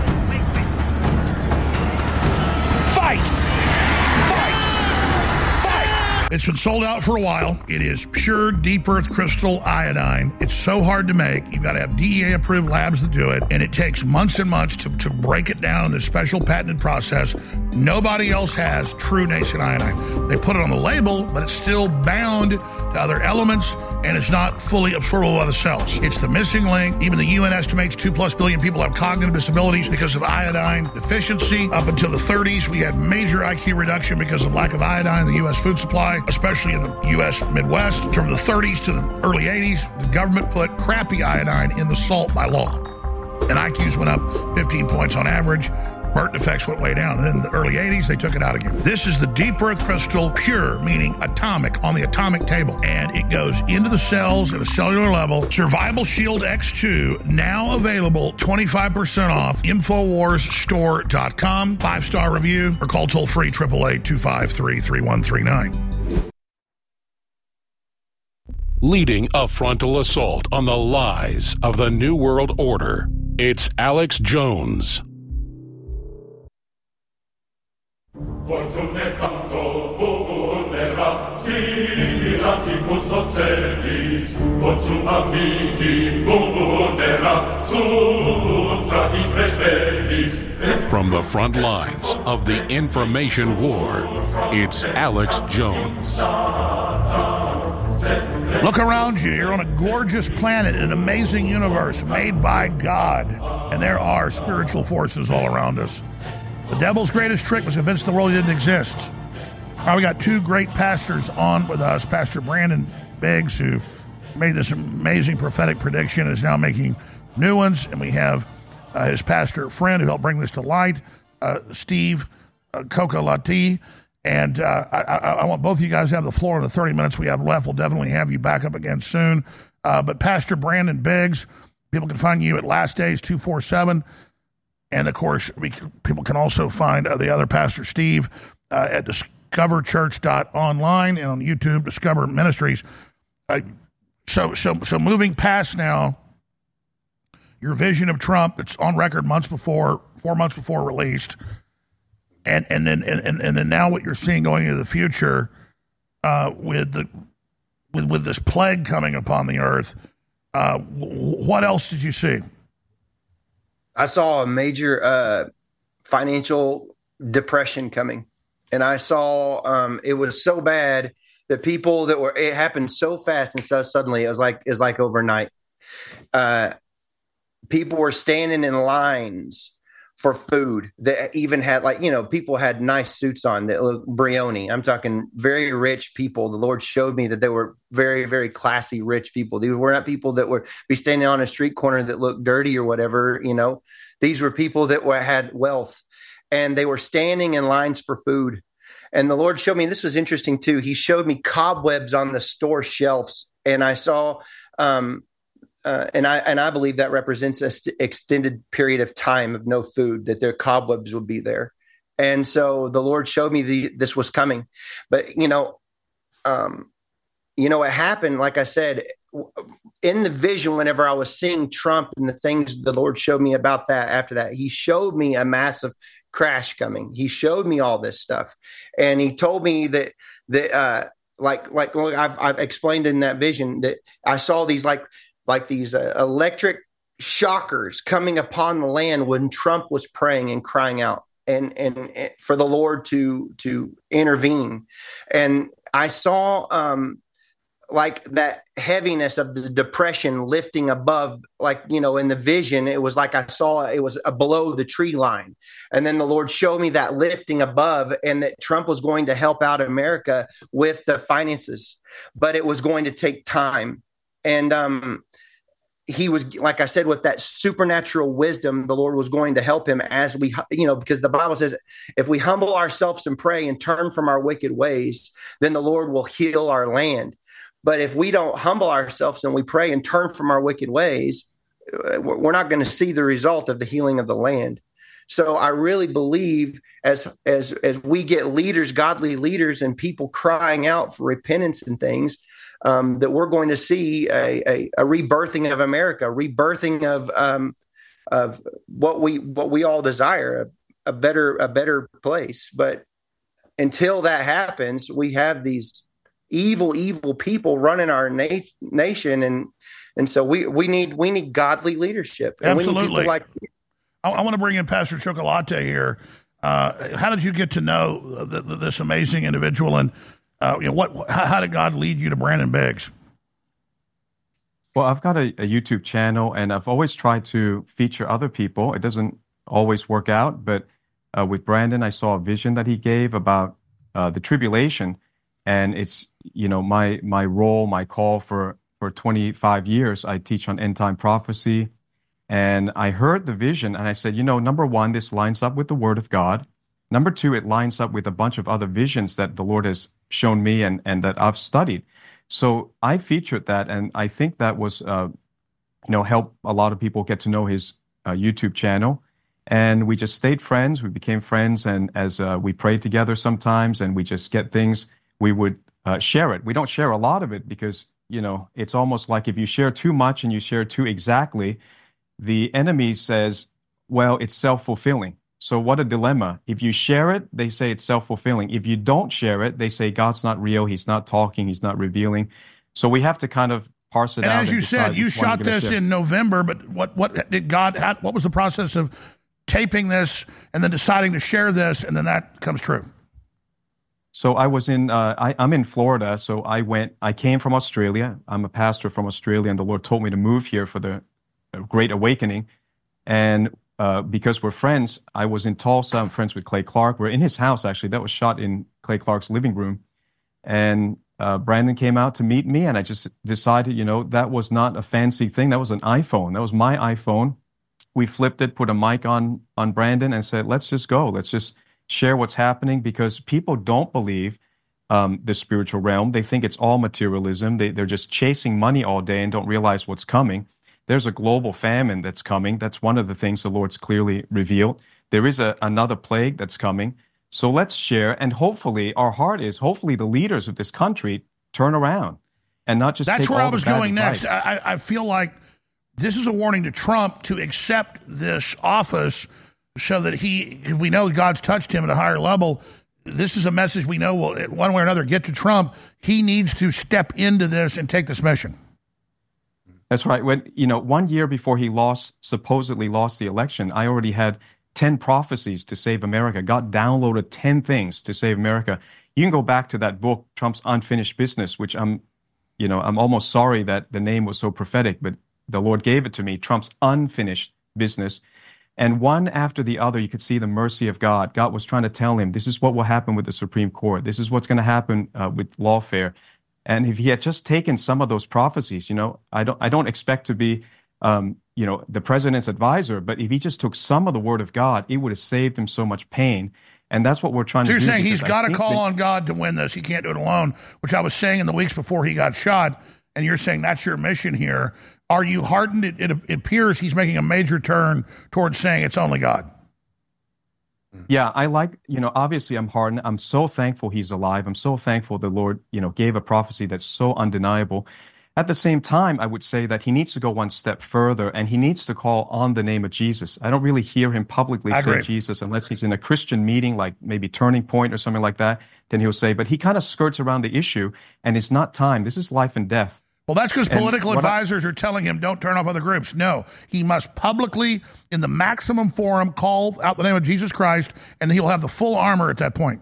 Fight. It's been sold out for a while. It is pure deep earth crystal iodine. It's so hard to make. You've got to have D E A approved labs that do it. And it takes months and months to, to break it down in this special patented process. Nobody else has true nascent iodine. They put it on the label, but it's still bound to other elements, and it's not fully absorbable by the cells. It's the missing link. Even the U N estimates two plus billion people have cognitive disabilities because of iodine deficiency. Up until the thirties, we had major I Q reduction because of lack of iodine in the U S food supply, especially in the U S Midwest. From the thirties to the early eighties, the government put crappy iodine in the salt by law. And I Qs went up fifteen points on average. Burnt defects went way down. And then in the early eighties, they took it out again. This is the deep earth crystal, pure, meaning atomic, on the atomic table. And it goes into the cells at a cellular level. Survival Shield X two, now available, twenty-five percent off, Infowars Store dot com. Five-star review, or call toll-free, eight eight eight, two five three, three one three nine. Leading a frontal assault on the lies of the New World Order, it's Alex Jones. Fortune tanto vulnera antimus ocelis, fortune amici vulnera sutra di rebellis. From the front lines of the information war, it's Alex Jones. Look around you. You're on a gorgeous planet, an amazing universe made by God. And there are spiritual forces all around us. The devil's greatest trick was convince the world didn't exist. Now we got two great pastors on with us. Pastor Brandon Biggs, who made this amazing prophetic prediction, and is now making new ones. And we have uh, his pastor friend who helped bring this to light, uh, Steve uh, Kokolati. And uh, I, I, I want both of you guys to have the floor in the thirty minutes we have left. We'll definitely have you back up again soon. Uh, but Pastor Brandon Biggs, people can find you at Last Days two forty-seven. And, of course, we, people can also find uh, the other Pastor Steve uh, at discover church dot online and on YouTube, Discover Ministries. Uh, so, so, so moving past now your vision of Trump that's on record months before, four months before released, and and then and, and then now what you're seeing going into the future uh, with the with with this plague coming upon the earth. Uh, w- what else did you see? I saw a major uh, financial depression coming, and I saw um, it was so bad that people that were, it happened so fast and so suddenly, it was like, it was like overnight. Uh, people were standing in lines for food that even had, like, you know, people had nice suits on that looked Brioni. I'm talking very rich people. The Lord showed me that they were very, very classy, rich people. These were not people that would be standing on a street corner that looked dirty or whatever, you know. These were people that were, had wealth, and they were standing in lines for food. And the Lord showed me, this was interesting too. He showed me cobwebs on the store shelves, and I saw, um, Uh, and I and I believe that represents an st- extended period of time of no food, that their cobwebs would be there. And so the Lord showed me the, this was coming. But, you know, um, you know, it happened, like I said, in the vision, whenever I was seeing Trump and the things the Lord showed me about that after that, he showed me a massive crash coming. He showed me all this stuff. And he told me that, that uh, like, like I've, I've explained in that vision, that I saw these like, like these uh, electric shockers coming upon the land when Trump was praying and crying out and, and, and for the Lord to, to intervene. And I saw um, like that heaviness of the depression lifting above, like, you know, in the vision, it was like I saw it was uh, below the tree line. And then the Lord showed me that lifting above, and that Trump was going to help out America with the finances, but it was going to take time. And um, he was, like I said, with that supernatural wisdom, the Lord was going to help him as we, you know, because the Bible says, if we humble ourselves and pray and turn from our wicked ways, then the Lord will heal our land. But if we don't humble ourselves and we pray and turn from our wicked ways, we're not going to see the result of the healing of the land. So I really believe as as as we get leaders, godly leaders, and people crying out for repentance and things, Um, that we're going to see a, a, a rebirthing of America, a rebirthing of um, of what we what we all desire, a, a better a better place. But until that happens, we have these evil, evil people running our na- nation, and and so we we need we need godly leadership. And Absolutely. We need people like I, I want to bring in Pastor Chocolate here. Uh, how did you get to know the, the, this amazing individual, and Uh, you know, what? How, how did God lead you to Brandon Biggs? Well, I've got a, a YouTube channel, and I've always tried to feature other people. It doesn't always work out, but uh, with Brandon, I saw a vision that he gave about uh, the tribulation, and it's, you know, my my role, my call for for twenty-five years. I teach on end time prophecy, and I heard the vision, and I said, you know, number one, this lines up with the Word of God. Number two, it lines up with a bunch of other visions that the Lord has shown me and, and that I've studied. So I featured that, and I think that was, uh, you know, helped a lot of people get to know his uh, YouTube channel. And we just stayed friends. We became friends, and as uh, we prayed together sometimes, and we just get things, we would uh, share it. We don't share a lot of it because, you know, it's almost like if you share too much and you share too exactly, the enemy says, well, it's self-fulfilling. So what a dilemma. If you share it, they say it's self-fulfilling. If you don't share it, they say God's not real, he's not talking, he's not revealing. So we have to kind of parse it and out. As and as you said, you shot this share. in November, but what, what did God, how, what was the process of taping this and then deciding to share this, and then that comes true? So I was in, uh, I, I'm in Florida, so I went, I came from Australia. I'm a pastor from Australia, and the Lord told me to move here for the Great Awakening. And Uh, because we're friends, I was in Tulsa. I'm friends with Clay Clark. We're in his house, actually. That was shot in Clay Clark's living room. And uh, Brandon came out to meet me, and I just decided, you know, that was not a fancy thing. That was an iPhone. That was my iPhone. We flipped it, put a mic on, on Brandon, and said, let's just go. Let's just share what's happening, because people don't believe um, the spiritual realm. They think it's all materialism. They, they're just chasing money all day and don't realize what's coming. There's a global famine that's coming. That's one of the things the Lord's clearly revealed. There is a, another plague that's coming. So let's share. And hopefully, our heart is, hopefully the leaders of this country turn around and not just That's take where all I was the bad going advice. next. I, I feel like this is a warning to Trump to accept this office so that he, we know God's touched him at a higher level. This is a message we know will, one way or another, get to Trump. He needs to step into this and take this mission. That's right. When, you know, one year before he lost, supposedly lost the election, I already had ten prophecies to save America. God downloaded ten things to save America. You can go back to that book, Trump's Unfinished Business, which I'm, you know, I'm almost sorry that the name was so prophetic, but the Lord gave it to me, Trump's unfinished business. And one after the other, you could see the mercy of God. God was trying to tell him, this is what will happen with the Supreme Court. This is what's going to happen uh, with lawfare. And if he had just taken some of those prophecies, you know, I don't, I don't expect to be, um, you know, the president's advisor, but if he just took some of the word of God, it would have saved him so much pain. And that's what we're trying so to do. So you're saying he's got to call that, on God to win this. He can't do it alone, which I was saying in the weeks before he got shot. And you're saying that's your mission here. Are you hardened? It, it, it appears he's making a major turn towards saying it's only God. Yeah, I like, you know, obviously I'm hardened. I'm so thankful he's alive. I'm so thankful the Lord, you know, gave a prophecy that's so undeniable. At the same time, I would say that he needs to go one step further and he needs to call on the name of Jesus. I don't really hear him publicly I say agree. Jesus unless he's in a Christian meeting, like maybe Turning Point or something like that. Then he'll say, but he kind of skirts around the issue and it's not time. This is life and death. Well, that's because political And what I- advisors are telling him don't turn off other groups. No, he must publicly, in the maximum forum, call out the name of Jesus Christ, and he'll have the full armor at that point.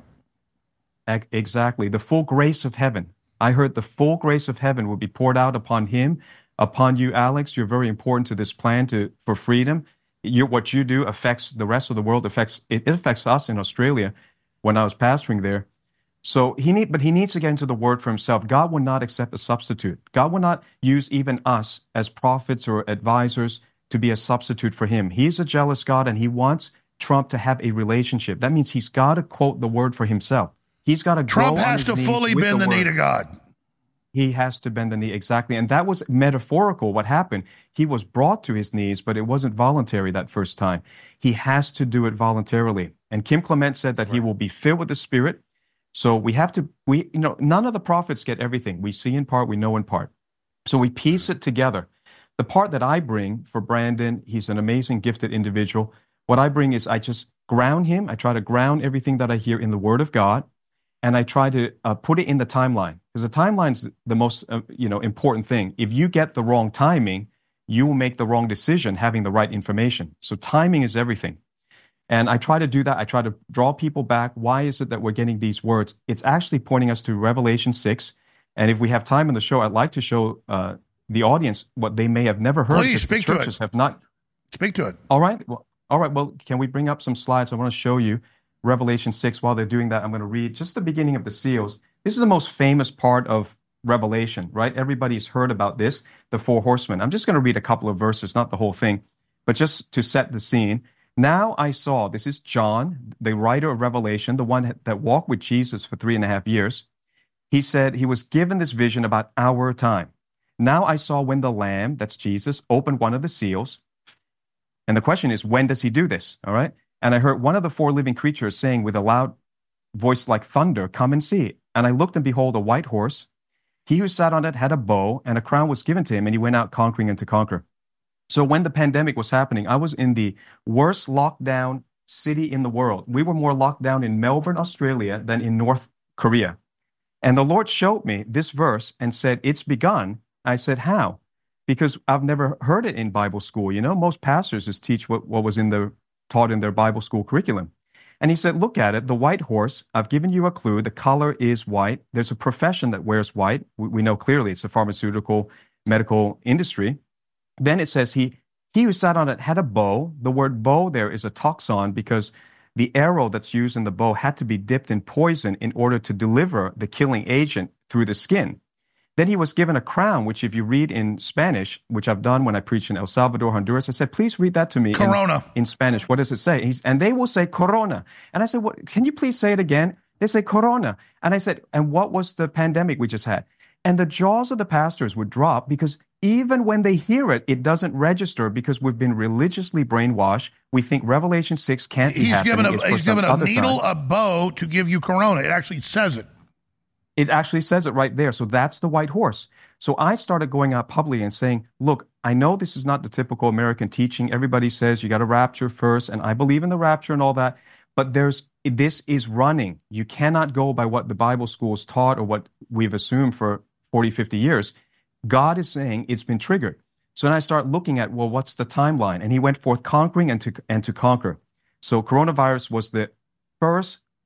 Ec- Exactly. The full grace of heaven. I heard the full grace of heaven will be poured out upon him, upon you, Alex. You're very important to this plan to for freedom. You, what you do affects the rest of the world. Affects it, it affects us in Australia when I was pastoring there. So he need, but he needs to get into the word for himself. God will not accept a substitute. God will not use even us as prophets or advisors to be a substitute for him. He's a jealous God and he wants Trump to have a relationship. That means he's got to quote the word for himself. He's got to Trump grow on has his to knees fully with bend the, the knee word. to God. He has to bend the knee, exactly. And that was metaphorical, what happened. He was brought to his knees, but it wasn't voluntary that first time. He has to do it voluntarily. And Kim Clement said that right. he will be filled with the Spirit. So we have to, we you know, none of the prophets get everything. We see in part, we know in part. So we piece it together. The part that I bring for Brandon, he's an amazing, gifted individual. What I bring is I just ground him. I try to ground everything that I hear in the Word of God. And I try to uh, put it in the timeline, because the timeline's the most uh, you know important thing. If you get the wrong timing, you will make the wrong decision having the right information. So timing is everything. And I try to do that. I try to draw people back. Why is it that we're getting these words? It's actually pointing us to Revelation six. And if we have time in the show, I'd like to show uh, the audience what they may have never heard. Please speak the to churches it. Have not. Speak to it. All right. Well, all right. Well, can we bring up some slides? I want to show you Revelation six. While they're doing that, I'm going to read just the beginning of the seals. This is the most famous part of Revelation, right? Everybody's heard about this, the four horsemen. I'm just going to read a couple of verses, not the whole thing, but just to set the scene. Now I saw, this is John, the writer of Revelation, the one that walked with Jesus for three and a half years. He said he was given this vision about our time. Now I saw when the Lamb, that's Jesus, opened one of the seals. And the question is, when does he do this? All right. And I heard one of the four living creatures saying with a loud voice like thunder, come and see. And I looked and behold a white horse. He who sat on it had a bow, and a crown was given to him, and he went out conquering and to conquer. So when the pandemic was happening, I was in the worst lockdown city in the world. We were more locked down in Melbourne, Australia, than in North Korea. And the Lord showed me this verse and said, it's begun. I said, how? Because I've never heard it in Bible school. You know, most pastors just teach what, what was in the taught in their Bible school curriculum. And he said, look at it, the white horse, I've given you a clue. The color is white. There's a profession that wears white. We, we know clearly it's the pharmaceutical, medical industry. Then it says he he who sat on it had a bow. The word bow there is a toxon because the arrow that's used in the bow had to be dipped in poison in order to deliver the killing agent through the skin. Then he was given a crown, which if you read in Spanish, which I've done when I preach in El Salvador, Honduras, I said, please read that to me. Corona. In, in Spanish. What does it say? He's, and they will say corona. And I said, what, can you please say it again? They say corona. And I said, and what was the pandemic we just had? And the jaws of the pastors would drop because even when they hear it, it doesn't register because we've been religiously brainwashed. We think Revelation six can't be he's happening. Given a, he's given a needle, time. a bow to give you corona. It actually says it. It actually says it right there. So that's the white horse. So I started going out publicly and saying, look, I know this is not the typical American teaching. Everybody says you got to rapture first, and I believe in the rapture and all that. But there's this is running. You cannot go by what the Bible schools taught or what we've assumed for forty, fifty years. God is saying it's been triggered. So then I start looking at, well, what's the timeline? And he went forth conquering and to, and to conquer. So coronavirus was the first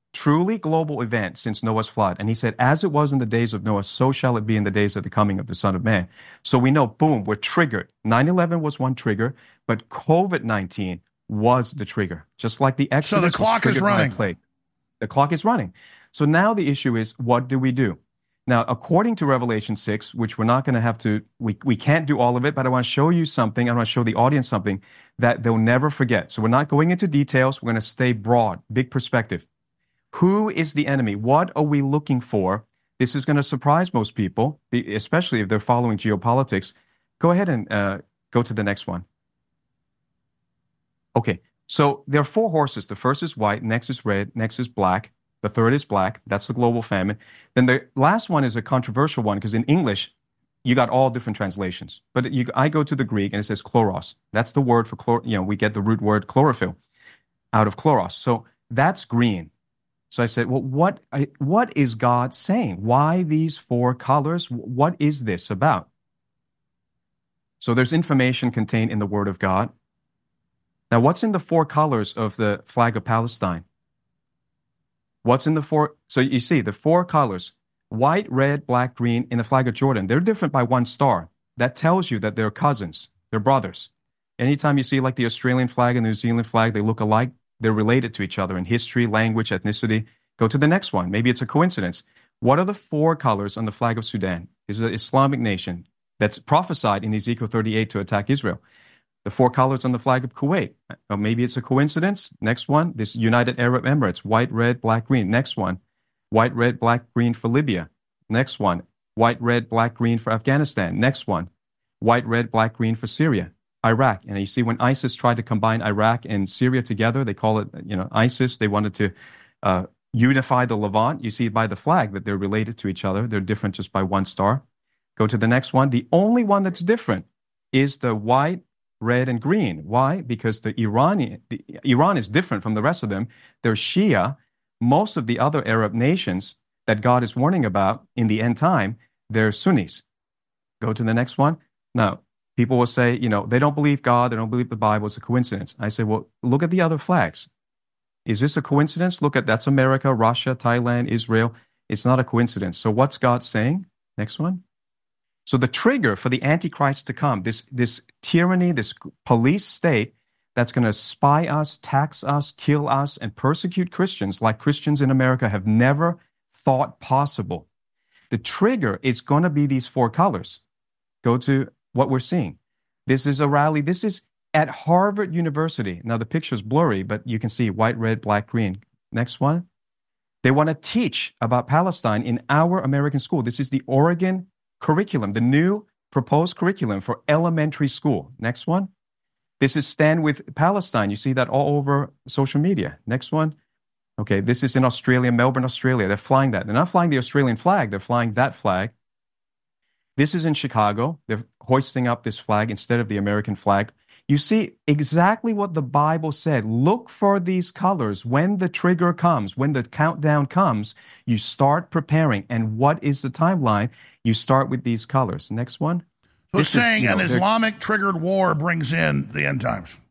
truly global event since Noah's flood. And he said, as it was in the days of Noah, so shall it be in the days of the coming of the Son of Man. So we know, boom, we're triggered. nine eleven was one trigger, but COVID nineteen was the trigger. Just like the Exodus so the clock was is running. by plague. The clock is running. So now the issue is, what do we do? Now, according to Revelation six, which we're not going to have to, we, we can't do all of it, but I want to show you something. I want to show the audience something that they'll never forget. So we're not going into details. We're going to stay broad, big perspective. Who is the enemy? What are we looking for? This is going to surprise most people, especially if they're following geopolitics. Go ahead and uh, go to the next one. Okay, so there are four horses. The first is white, next is red, next is black. The third is black. That's the global famine. Then the last one is a controversial one because in English, you got all different translations. But you, I go to the Greek and it says chloros. That's the word for, chlor, you know, we get the root word chlorophyll out of chloros. So that's green. So I said, well, what, I, what is God saying? Why these four colors? What is this about? So there's information contained in the Word of God. Now, what's in the four colors of the flag of Palestine? What's in the four? So you see, the four colors, white, red, black, green, in the flag of Jordan, they're different by one star. That tells you that they're cousins, they're brothers. Anytime you see like the Australian flag and the New Zealand flag, they look alike, they're related to each other in history, language, ethnicity. Go to the next one. Maybe it's a coincidence. What are the four colors on the flag of Sudan? It's an Islamic nation that's prophesied in Ezekiel thirty-eight to attack Israel. The four colors on the flag of Kuwait. Or maybe it's a coincidence. Next one, this United Arab Emirates, white, red, black, green. Next one, white, red, black, green for Libya. Next one, white, red, black, green for Afghanistan. Next one, white, red, black, green for Syria. Iraq. And you see when ISIS tried to combine Iraq and Syria together, they call it, you know, ISIS. They wanted to uh, unify the Levant. You see by the flag that they're related to each other. They're different just by one star. Go to the next one. The only one that's different is the white, red, and green. Why? Because the Iranian, the, Iran is different from the rest of them. They're Shia. Most of the other Arab nations that God is warning about in the end time, they're Sunnis. Go to the next one. Now, people will say, you know, they don't believe God, they don't believe the Bible, it's a coincidence. I say, well, look at the other flags. Is this a coincidence? Look at, that's America, Russia, Thailand, Israel. It's not a coincidence. So what's God saying? Next one. So the trigger for the Antichrist to come, this, this tyranny, this police state that's going to spy us, tax us, kill us, and persecute Christians like Christians in America have never thought possible. The trigger is going to be these four colors. Go to what we're seeing. This is a rally. This is at Harvard University. Now, the picture's blurry, but you can see white, red, black, green. Next one. They want to teach about Palestine in our American school. This is the Oregon curriculum, the new proposed curriculum for elementary school. Next one. This is Stand With Palestine. You see that all over social media. Next one. Okay, this is in Australia, Melbourne, Australia. They're flying that. They're not flying the Australian flag. They're flying that flag. This is in Chicago. They're hoisting up this flag instead of the American flag. You see exactly what the Bible said. Look for these colors. When the trigger comes, when the countdown comes, you start preparing. And what is the timeline? You start with these colors. Next one. So it's saying is, you know, an Islamic-triggered war brings in the end times.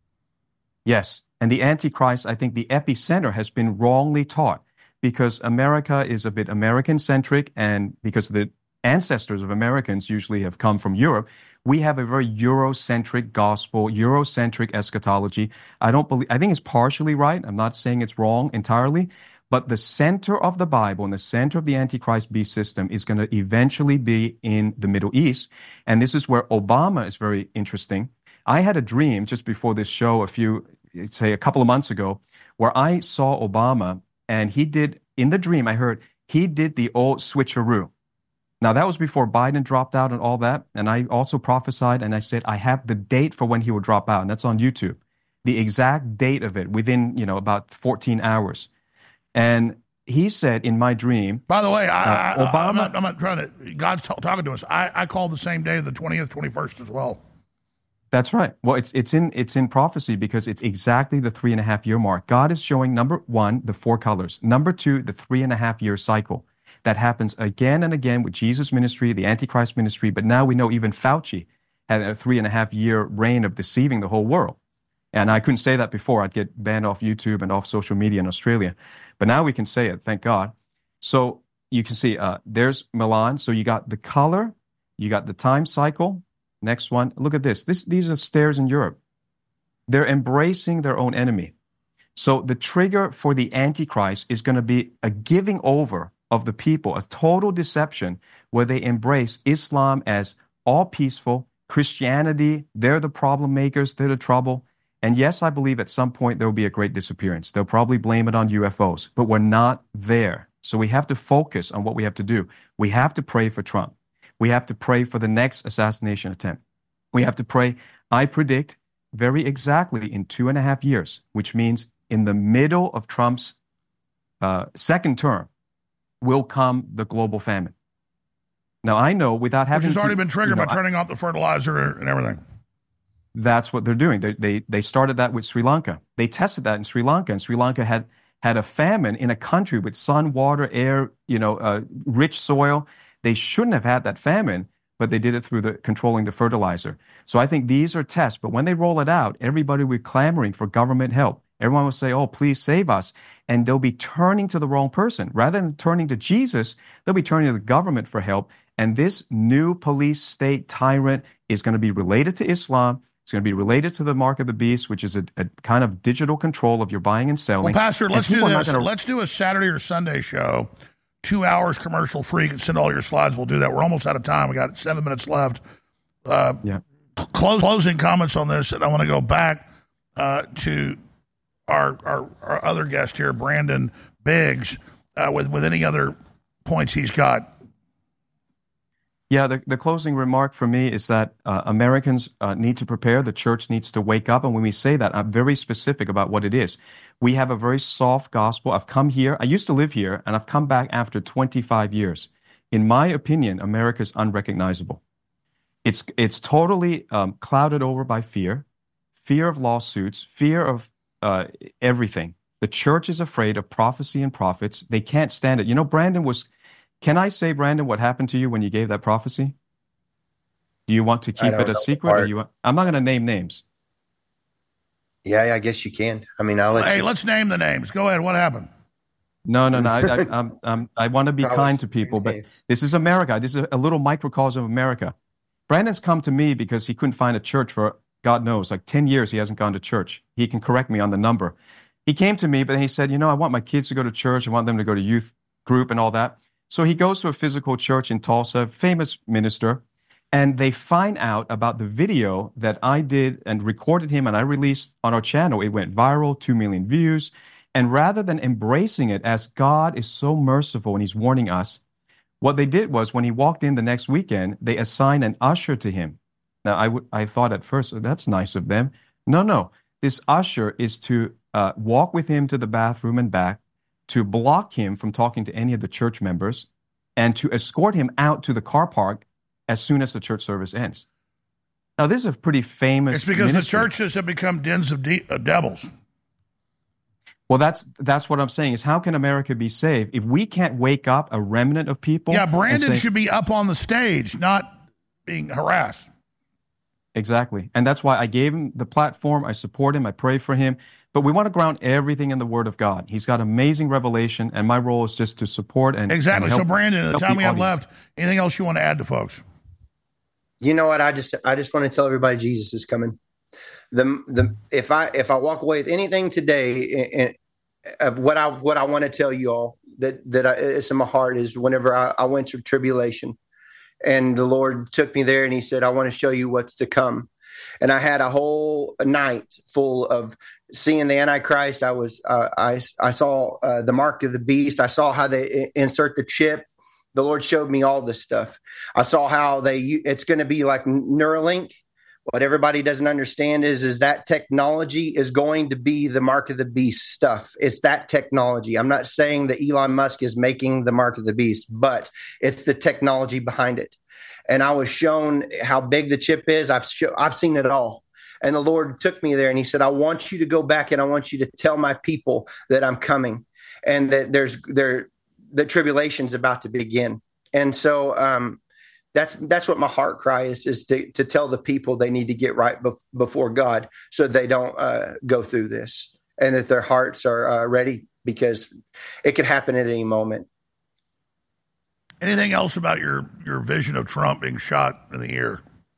Yes. And the Antichrist, I think the epicenter has been wrongly taught because America is a bit American-centric and because the ancestors of Americans usually have come from Europe, we have a very Eurocentric gospel, Eurocentric eschatology. I don't believe, I think it's partially right. I'm not saying it's wrong entirely, but the center of the Bible and the center of the Antichrist beast system is going to eventually be in the Middle East. And this is where Obama is very interesting. I had a dream just before this show a few, say a couple of months ago, where I saw Obama and he did, in the dream I heard, he did the old switcheroo. Now, that was before Biden dropped out and all that. And I also prophesied and I said, I have the date for when he will drop out. And that's on YouTube. The exact date of it within, you know, about fourteen hours. And he said in my dream. By the way, I, uh, Obama. I'm not, I'm not trying to, God's t- talking to us. I, I called the same day, the twentieth, twenty-first as well. That's right. Well, it's it's in it's in prophecy because it's exactly the three and a half year mark. God is showing, number one, the four colors. Number two, the three and a half year cycle. That happens again and again with Jesus' ministry, the Antichrist ministry, but now we know even Fauci had a three and a half year reign of deceiving the whole world. And I couldn't say that before. I'd get banned off YouTube and off social media in Australia. But now we can say it, thank God. So you can see uh, there's Milan. So you got the color, you got the time cycle. Next one, look at this. This these are stairs in Europe. They're embracing their own enemy. So the trigger for the Antichrist is going to be a giving over of the people, a total deception where they embrace Islam as all peaceful, Christianity, they're the problem makers, they're the trouble. And yes, I believe at some point there will be a great disappearance. They'll probably blame it on U F Os, but we're not there. So we have to focus on what we have to do. We have to pray for Trump. We have to pray for the next assassination attempt. We have to pray, I predict, very exactly in two and a half years, which means in the middle of Trump's uh, second term, will come the global famine. Now, I know without having Which has already to, been triggered you know, by turning off the fertilizer and everything. That's what they're doing. They, they, they started that with Sri Lanka. They tested that in Sri Lanka, and Sri Lanka had, had a famine in a country with sun, water, air, you know, uh, rich soil. They shouldn't have had that famine, but they did it through the controlling the fertilizer. So I think these are tests. But when they roll it out, everybody will be clamoring for government help. Everyone will say, oh, please save us. And they'll be turning to the wrong person. Rather than turning to Jesus, they'll be turning to the government for help. And this new police state tyrant is going to be related to Islam. It's going to be related to the mark of the beast, which is a, a kind of digital control of your buying and selling. Well, Pastor, let's do this. Gonna... Let's do a Saturday or Sunday show, two hours commercial free. You can send all your slides. We'll do that. We're almost out of time. We got seven minutes left. Uh, yeah. Close, closing comments on this, and I want to go back uh, to our, our our other guest here, Brandon Biggs, uh, with, with any other points he's got. Yeah, the, the closing remark for me is that uh, Americans uh, need to prepare. The church needs to wake up. And when we say that, I'm very specific about what it is. We have a very soft gospel. I've come here. I used to live here, and I've come back after twenty-five years. In my opinion, America's unrecognizable. It's, it's totally um, clouded over by fear, fear of lawsuits, fear of uh, everything. The church is afraid of prophecy and prophets. They can't stand it. You know, Brandon was... Can I say, Brandon, what happened to you when you gave that prophecy? Do you want to keep it a secret? Or you want, I'm not going to name names. Yeah, I guess you can. I mean, I'll let Hey, you. let's name the names. Go ahead. What happened? No, no, no. I, I, I'm, I'm, I want to be Probably kind to people, but this is America. This is a little microcosm of America. Brandon's come to me because he couldn't find a church for, God knows, like ten years he hasn't gone to church. He can correct me on the number. He came to me, but he said, you know, I want my kids to go to church. I want them to go to youth group and all that. So he goes to a physical church in Tulsa, famous minister, and they find out about the video that I did and recorded him and I released on our channel. It went viral, two million views. And rather than embracing it as God is so merciful and he's warning us, what they did was when he walked in the next weekend, they assigned an usher to him. Now, I, w- I thought at first, oh, that's nice of them. No, no. This usher is to uh, walk with him to the bathroom and back, to block him from talking to any of the church members, and to escort him out to the car park as soon as the church service ends. Now, this is a pretty famous It's because ministry. the churches have become dens of, de- of devils. Well, that's that's what I'm saying, is how can America be saved if we can't wake up a remnant of people? Yeah, Brandon say, should be up on the stage, not being harassed. Exactly. And that's why I gave him the platform. I support him. I pray for him. But we want to ground everything in the Word of God. He's got amazing revelation, and my role is just to support and Exactly. and help, so, Brandon, at the help time we have audience. left, anything else you want to add to folks? You know what? I just I just want to tell everybody Jesus is coming. The the if I if I walk away with anything today, of what I what I want to tell you all that that I, it's in my heart is whenever I, I went through tribulation, and the Lord took me there and He said, I want to show you what's to come. And I had a whole night full of seeing the Antichrist. I was uh, I I saw uh, the mark of the beast. I saw how they insert the chip. The Lord showed me all this stuff. I saw how they it's going to be like Neuralink. What everybody doesn't understand is, is that technology is going to be the mark of the beast stuff. It's that technology. I'm not saying that Elon Musk is making the mark of the beast, but it's the technology behind it. And I was shown how big the chip is. I've show, I've seen it all. And the Lord took me there and He said, I want you to go back and I want you to tell my people that I'm coming and that there's there the tribulation's about to begin. And so um, That's that's what my heart cry is, is to, to tell the people they need to get right bef- before God so they don't uh, go through this, and that their hearts are uh, ready, because it could happen at any moment. Anything else about your, your vision of Trump being shot in the ear?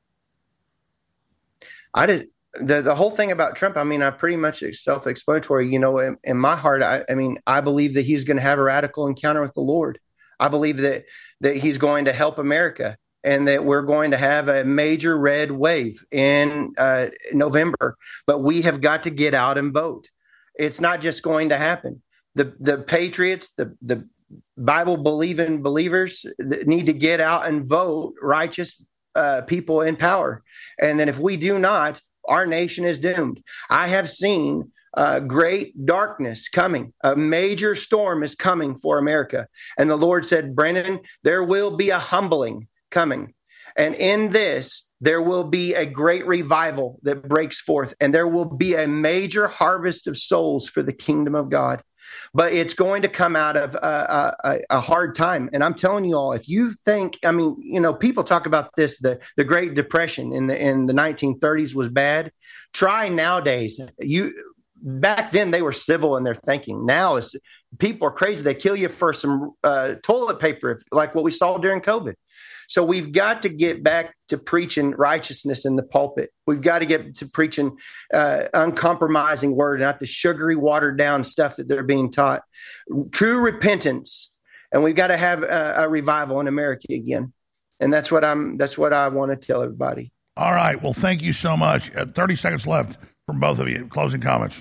I did the the whole thing about Trump. I mean, I pretty much it's self-explanatory. You know, in, in my heart, I, I mean, I believe that he's going to have a radical encounter with the Lord. I believe that that he's going to help America, and that we're going to have a major red wave in uh, November. But we have got to get out and vote. It's not just going to happen. The the patriots, the the Bible believing believers need to get out and vote righteous uh, people in power. And then if we do not, our nation is doomed. I have seen uh, great darkness coming. A major storm is coming for America. And the Lord said, Brendan, there will be a humbling coming. And in this, there will be a great revival that breaks forth. And there will be a major harvest of souls for the kingdom of God. But it's going to come out of a, a, a hard time. And I'm telling you all, if you think, I mean, you know, people talk about this, the, the Great Depression in the in the nineteen thirties was bad. Try nowadays. You back then they were civil in their thinking. Now is people are crazy. They kill you for some uh, toilet paper, like what we saw during COVID. So we've got to get back to preaching righteousness in the pulpit. We've got to get to preaching uh, uncompromising word, not the sugary, watered down stuff that they're being taught. True repentance, and we've got to have a, a revival in America again. And that's what I'm. That's what I want to tell everybody. All right. Well, thank you so much. Uh, Thirty seconds left from both of you. Closing comments.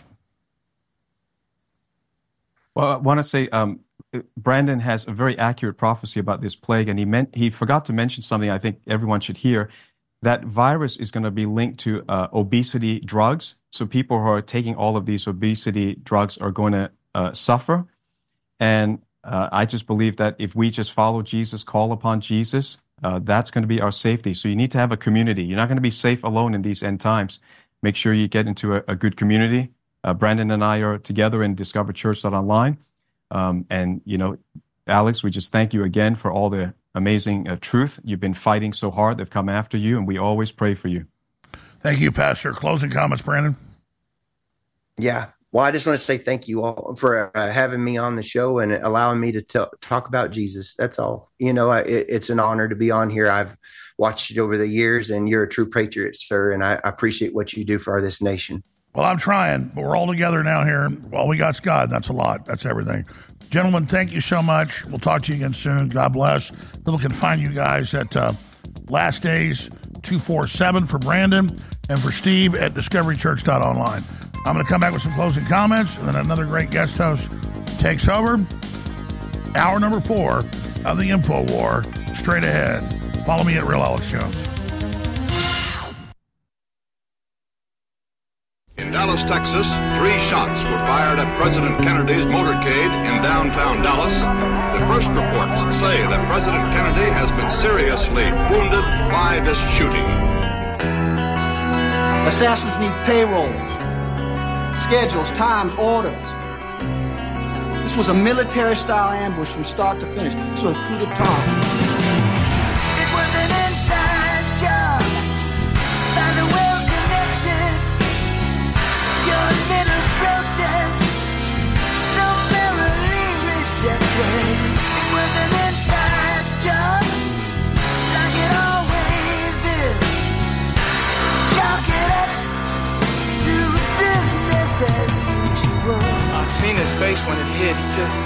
Well, I want to say. Um, Brandon has a very accurate prophecy about this plague, and he meant he forgot to mention something I think everyone should hear. That virus is going to be linked to uh, obesity drugs. So people who are taking all of these obesity drugs are going to uh, suffer. And uh, I just believe that if we just follow Jesus, call upon Jesus, uh, that's going to be our safety. So you need to have a community. You're not going to be safe alone in these end times. Make sure you get into a, a good community. Uh, Brandon and I are together in discover church dot online. Um, and, you know, Alex, we just thank you again for all the amazing uh, truth. You've been fighting so hard. They've come after you, and we always pray for you. Thank you, Pastor. Closing comments, Brandon? Yeah. Well, I just want to say thank you all for uh, having me on the show and allowing me to t- talk about Jesus. That's all. You know, I, it, it's an honor to be on here. I've watched it over the years, and you're a true patriot, sir, and I, I appreciate what you do for this nation. Well, I'm trying, but we're all together now here. All we got's God. That's a lot. That's everything. Gentlemen, thank you so much. We'll talk to you again soon. God bless. People can find you guys at uh, Last Days two forty-seven for Brandon, and for Steve at discovery church dot online. I'm going to come back with some closing comments, and then another great guest host takes over. Hour number four of the Info War straight ahead. Follow me at Real Alex Jones. In Dallas, Texas, three shots were fired at President Kennedy's motorcade in downtown Dallas. The first reports say that President Kennedy has been seriously wounded by this shooting. Assassins need payroll, schedules, times, orders. This was a military-style ambush from start to finish. This was a coup d'etat. It was an inside job by the well-connected. Your little protest, summarily rejected. It was an inside job, like it always is. Chalk it up to business as usual. I seen his face when it hit. He just,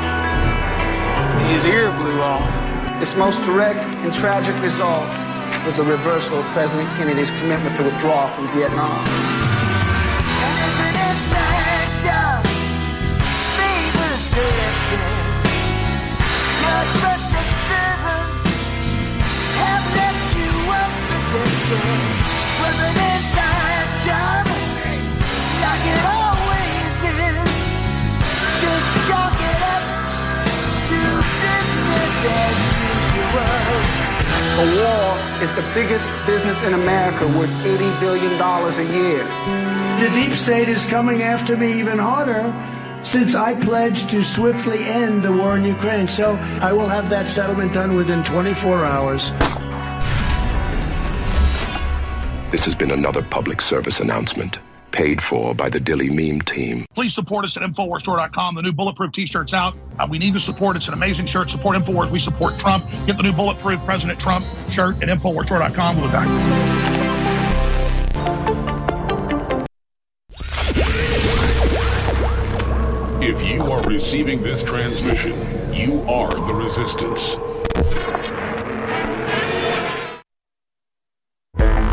his ear blew off. Its most direct and tragic result was the reversal of President Kennedy's commitment to withdraw from Vietnam. And it's an inside job, favors selected. Your trusted servants have left you unprotected. Was an inside job, like it always is. Just chalk it up to business as usual. A war is the biggest business in America, worth eighty billion dollars a year. The deep state is coming after me even harder since I pledged to swiftly end the war in Ukraine. So I will have that settlement done within twenty-four hours. This has been another public service announcement, paid for by the Dilly Meme team. Please support us at Infowars Store dot com. The new Bulletproof T-shirt's out. Uh, we need the support. It's an amazing shirt. Support Infowars. We support Trump. Get the new Bulletproof President Trump shirt at Infowars Store dot com. We'll be back. If you are receiving this transmission, you are the resistance.